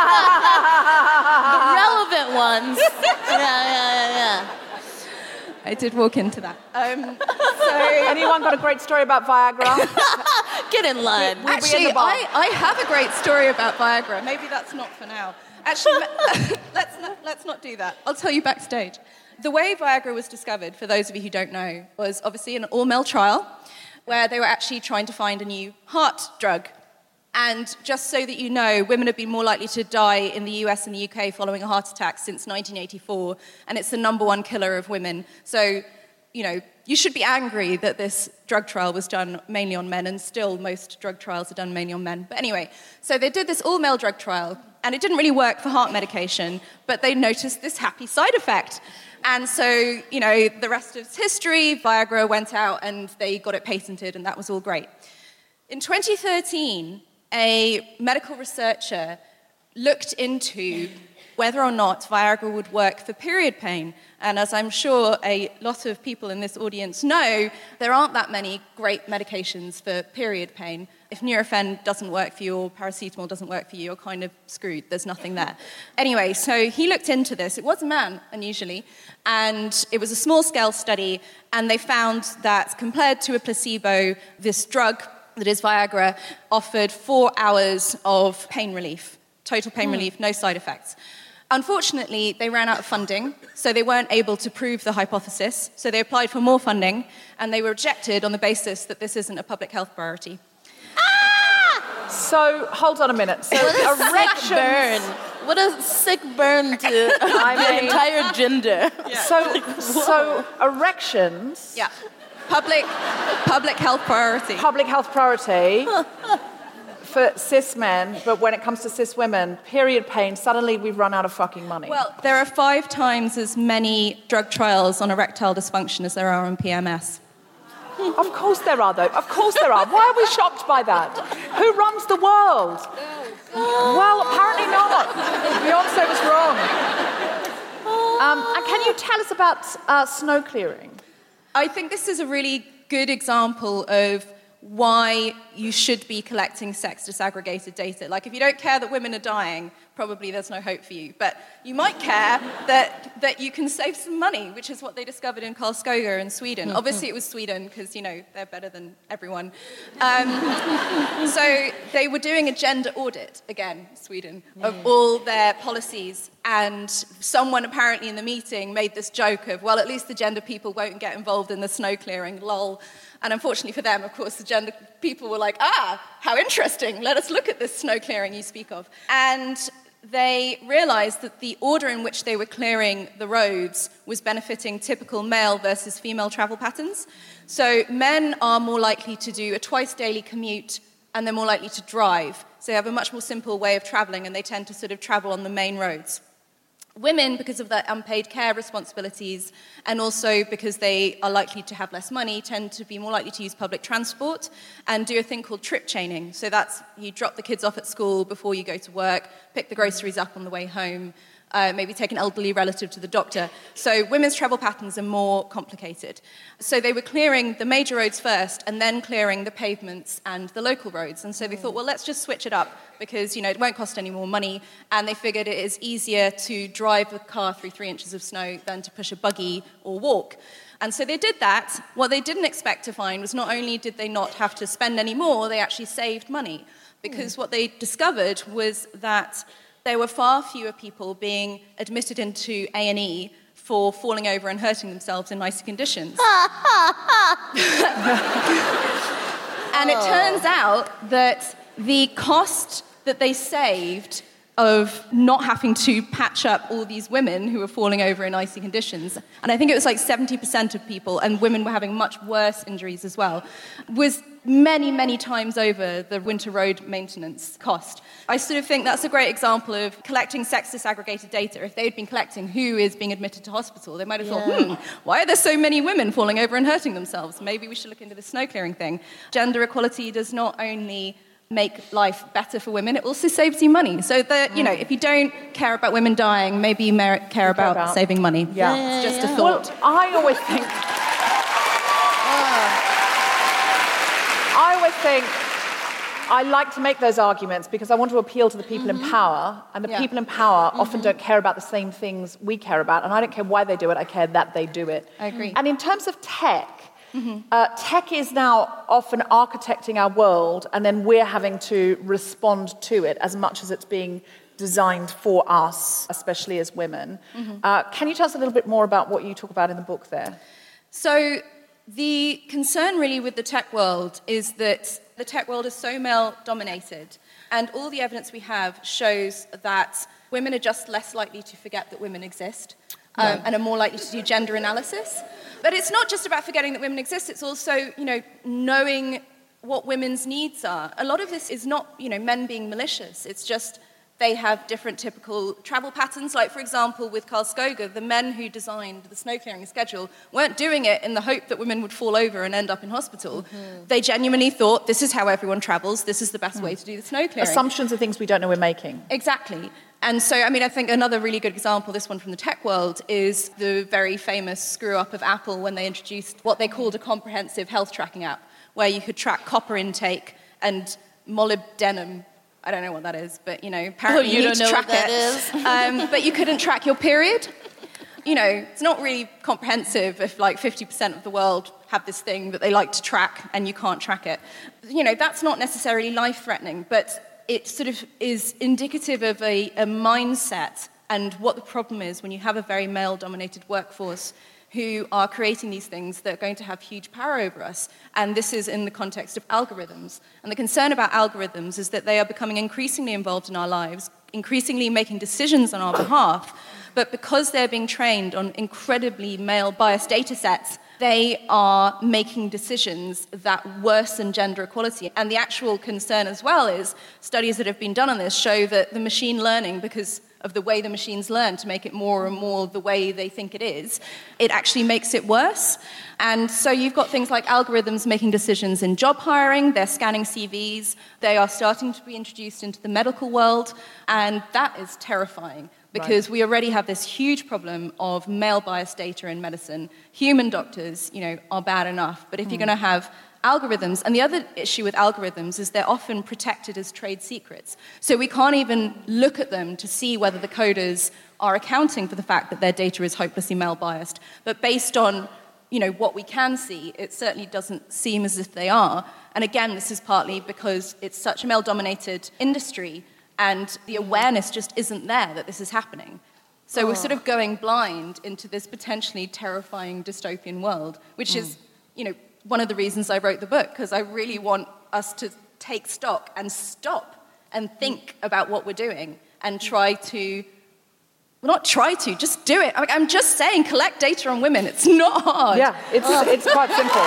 The relevant ones. Yeah. I did walk into that. Anyone got a great story about Viagra? Get in line. Actually, I have a great story about Viagra. Maybe that's not for now. Actually, let's not do that. I'll tell you backstage. The way Viagra was discovered, for those of you who don't know, was obviously an all-male trial where they were actually trying to find a new heart drug. And just so that you know, women have been more likely to die in the US and the UK following a heart attack since 1984, and it's the number one killer of women. So, you should be angry that this drug trial was done mainly on men, and still most drug trials are done mainly on men. But anyway, so they did this all-male drug trial, and it didn't really work for heart medication, but they noticed this happy side effect. And so, the rest of history, Viagra went out and they got it patented, and that was all great. In 2013, a medical researcher looked into whether or not Viagra would work for period pain. And as I'm sure a lot of people in this audience know, there aren't that many great medications for period pain. If Nurofen doesn't work for you or paracetamol doesn't work for you, you're kind of screwed. There's nothing there. Anyway, so he looked into this. It was a man, unusually, and it was a small-scale study, and they found that compared to a placebo, this drug, that is Viagra, offered 4 hours of pain relief, total pain relief, no side effects. Unfortunately, they ran out of funding, so they weren't able to prove the hypothesis, so they applied for more funding, and they were rejected on the basis that this isn't a public health priority. So, hold on a minute. So, Sick burn. What a sick burn to the entire gender. Yeah. So erections... Yeah. Public health priority. Public health priority for cis men, but when it comes to cis women, period pain, suddenly we've run out of fucking money. Well, there are 5 times as many drug trials on erectile dysfunction as there are on PMS. Of course there are, though. Of course there are. Why are we shocked by that? Who runs the world? Well, apparently not. Beyonce was wrong. And can you tell us about snow clearing? I think this is a really good example of why you should be collecting sex disaggregated data. Like, if you don't care that women are dying, probably there's no hope for you. But you might care that you can save some money, which is what they discovered in Karlskoga in Sweden. Obviously, it was Sweden, because, they're better than everyone. So they were doing a gender audit, again, Sweden, of all their policies. And someone apparently in the meeting made this joke of, well, at least the gender people won't get involved in the snow clearing, lol. And unfortunately for them, of course, the gender people were like, how interesting. Let us look at this snow clearing you speak of. And they realized that the order in which they were clearing the roads was benefiting typical male versus female travel patterns. So men are more likely to do a twice-daily commute, and they're more likely to drive. So they have a much more simple way of traveling, and they tend to sort of travel on the main roads. Women, because of their unpaid care responsibilities, and also because they are likely to have less money, tend to be more likely to use public transport and do a thing called trip chaining. So that's, you drop the kids off at school before you go to work, pick the groceries up on the way home, maybe take an elderly relative to the doctor. So women's travel patterns are more complicated. So they were clearing the major roads first and then clearing the pavements and the local roads. And so they thought, well, let's just switch it up because, it won't cost any more money. And they figured it is easier to drive a car through 3 inches of snow than to push a buggy or walk. And so they did that. What they didn't expect to find was not only did they not have to spend any more, they actually saved money. Because what they discovered was that there were far fewer people being admitted into A&E for falling over and hurting themselves in icy conditions. And it turns out that the cost that they saved of not having to patch up all these women who were falling over in icy conditions, and I think it was like 70% of people, and women were having much worse injuries as well, was many, many times over the winter road maintenance cost. I sort of think that's a great example of collecting sex disaggregated data. If they'd been collecting who is being admitted to hospital, they might have thought, why are there so many women falling over and hurting themselves? Maybe we should look into the snow clearing thing. Gender equality does not only make life better for women, it also saves you money. So that, you know, if you don't care about women dying, maybe you care about saving money. Yeah. It's just a thought. Well, I always think I like to make those arguments because I want to appeal to the people in power, and the people in power often don't care about the same things we care about, and I don't care why they do it, I care that they do it. I agree. And in terms of tech, tech is now often architecting our world, and then we're having to respond to it as much as it's being designed for us, especially as women. Can you tell us a little bit more about what you talk about in the book there? So the concern really with the tech world is that the tech world is so male-dominated, and all the evidence we have shows that women are just less likely to forget that women exist, and are more likely to do gender analysis. But it's not just about forgetting that women exist, it's also, you know, knowing what women's needs are. A lot of this is not, you know, men being malicious, it's just they have different typical travel patterns. Like, for example, with Karlskoga, the men who designed the snow clearing schedule weren't doing it in the hope that women would fall over and end up in hospital. They genuinely thought, this is how everyone travels, this is the best way to do the snow clearing. Assumptions are things we don't know we're making. Exactly. And so, I mean, I think another really good example, this one from the tech world, is the very famous screw-up of Apple when they introduced what they called a comprehensive health tracking app, where you could track copper intake and molybdenum. I don't know what that is, but, you know, apparently you need to track it. But you couldn't track your period. You know, it's not really comprehensive if, like, 50% of the world have this thing that they like to track and you can't track it. You know, that's not necessarily life-threatening, but it sort of is indicative of a mindset and what the problem is when you have a very male-dominated workforce who are creating these things that are going to have huge power over us. And this is in the context of algorithms. And the concern about algorithms is that they are becoming increasingly involved in our lives, increasingly making decisions on our behalf, but because they're being trained on incredibly male-biased data sets, they are making decisions that worsen gender equality. And the actual concern as well is studies that have been done on this show that the machine learning, because of the way the machines learn to make it more and more the way they think it is, it actually makes it worse. And so you've got things like algorithms making decisions in job hiring, they're scanning CVs, they are starting to be introduced into the medical world, and that is terrifying. Because we already have this huge problem of male-biased data in medicine. Human doctors, you know, are bad enough, but if you're going to have algorithms, and the other issue with algorithms is they're often protected as trade secrets. So we can't even look at them to see whether the coders are accounting for the fact that their data is hopelessly male-biased. But based on, you know, what we can see, it certainly doesn't seem as if they are. And again, this is partly because it's such a male-dominated industry, and the awareness just isn't there that this is happening. So we're sort of going blind into this potentially terrifying dystopian world, which is, you know, one of the reasons I wrote the book, because I really want us to take stock and stop and think about what we're doing and try to, well, not try to, just do it. I'm just saying, collect data on women. It's not hard. Yeah, it's quite simple.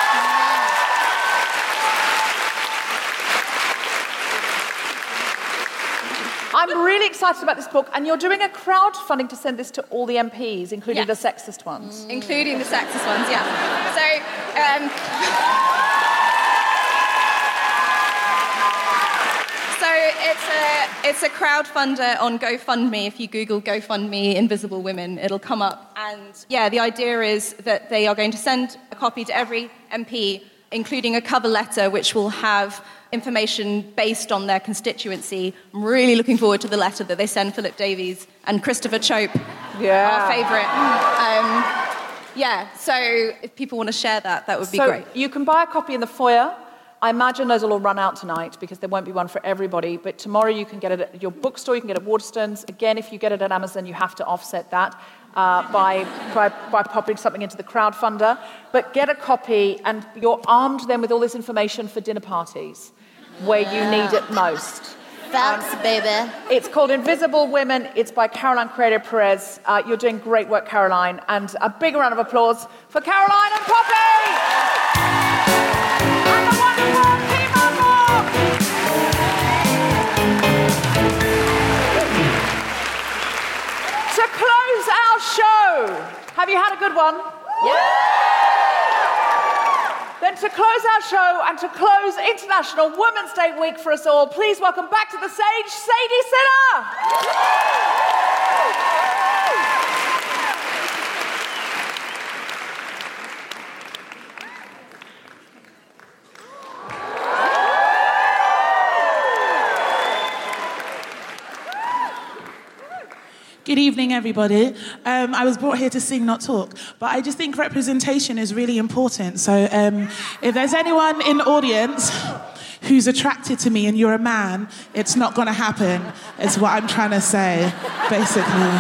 I'm really excited about this book, and you're doing a crowdfunding to send this to all the MPs, including the sexist ones. Including the sexist ones, yeah. So it's a crowdfunder on GoFundMe. If you Google GoFundMe Invisible Women, it'll come up. And yeah, the idea is that they are going to send a copy to every MP, including a cover letter which will have information based on their constituency. I'm really looking forward to the letter that they send Philip Davies and Christopher Chope, our favourite. So if people want to share that would be great. You can buy a copy in the foyer. I imagine those will all run out tonight because there won't be one for everybody, but tomorrow you can get it at your bookstore, you can get it at Waterstones. Again, if you get it at Amazon, you have to offset that by popping something into the crowdfunder. But get a copy, and you're armed then with all this information for dinner parties where you need it most. Facts, baby. It's called Invisible Women. It's by Caroline Credo Perez. You're doing great work, Caroline. And a big round of applause for Caroline and Poppy! And the wonderful Team Unlock! To close our show, have you had a good one? Yeah! Then to close our show and to close International Women's Day week for us all, please welcome back to the stage Sadie Sinner. Good evening, everybody. I was brought here to sing, not talk, but I just think representation is really important. So if there's anyone in the audience who's attracted to me and you're a man, it's not going to happen, is what I'm trying to say, basically.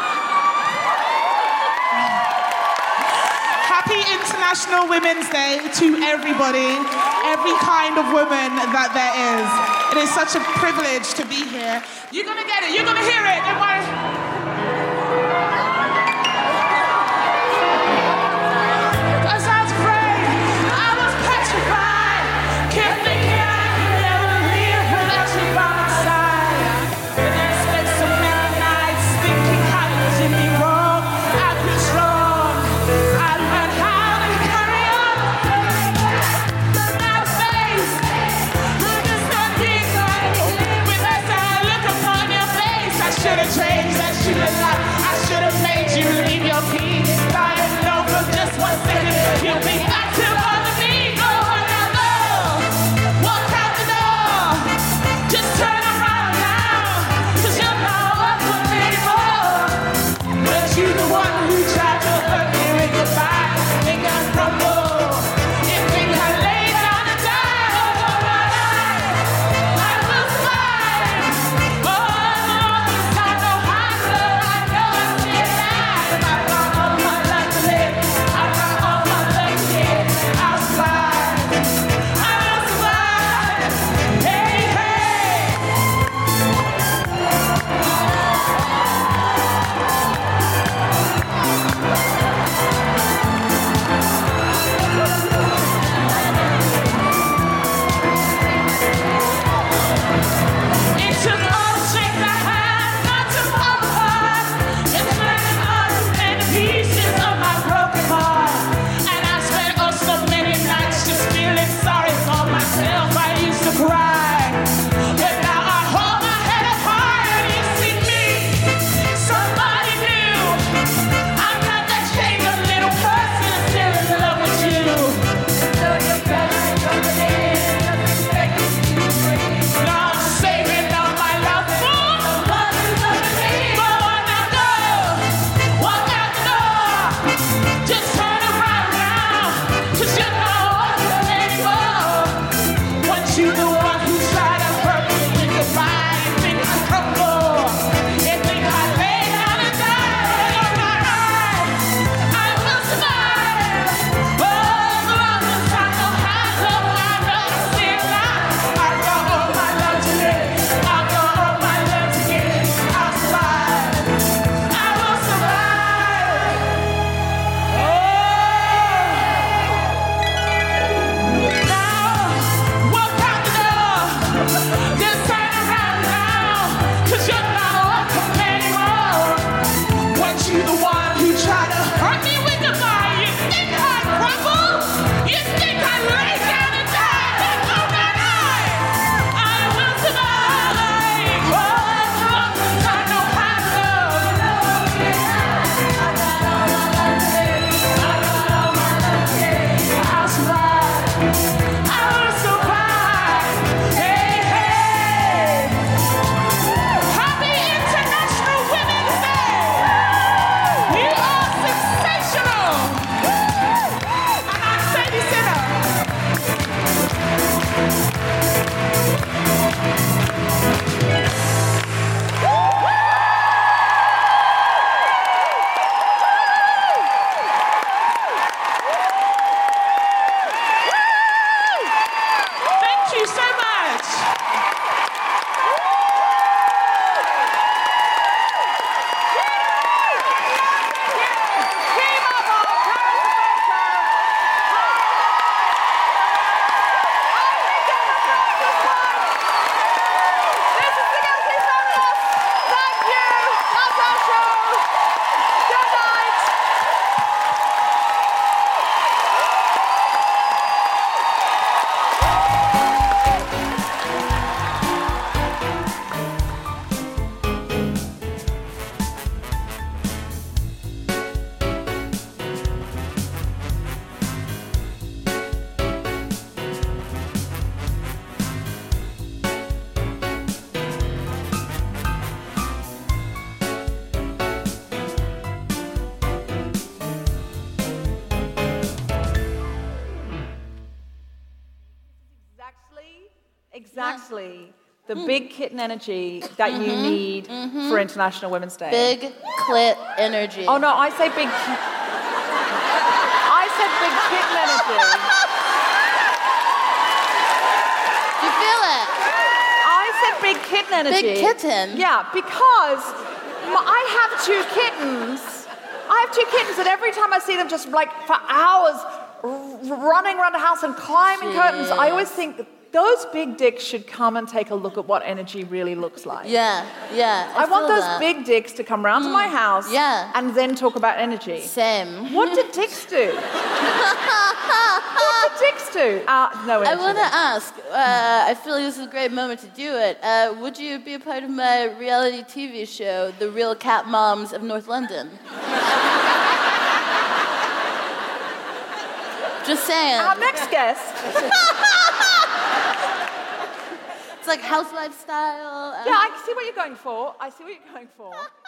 Happy International Women's Day to everybody, every kind of woman that there is. It is such a privilege to be here. You're going to get it. You're going to hear it. Don't worry. Change that. Exactly. The big kitten energy that you need for International Women's Day. Big clit energy. Oh, no, I say big... I said big kitten energy. You feel it? I said big kitten energy. Big kitten? Yeah, because I have 2 kittens. I have 2 kittens, and every time I see them just like for hours running around the house and climbing curtains, I always think those big dicks should come and take a look at what energy really looks like. Yeah. I want those big dicks to come round to my house and then talk about energy. Same. What did dicks do? What did dicks do? No energy. I want to ask, I feel like this is a great moment to do it. Would you be a part of my reality TV show, The Real Cat Moms of North London? Just saying. Our next guest. It's like housewife style. Yeah, I see what you're going for.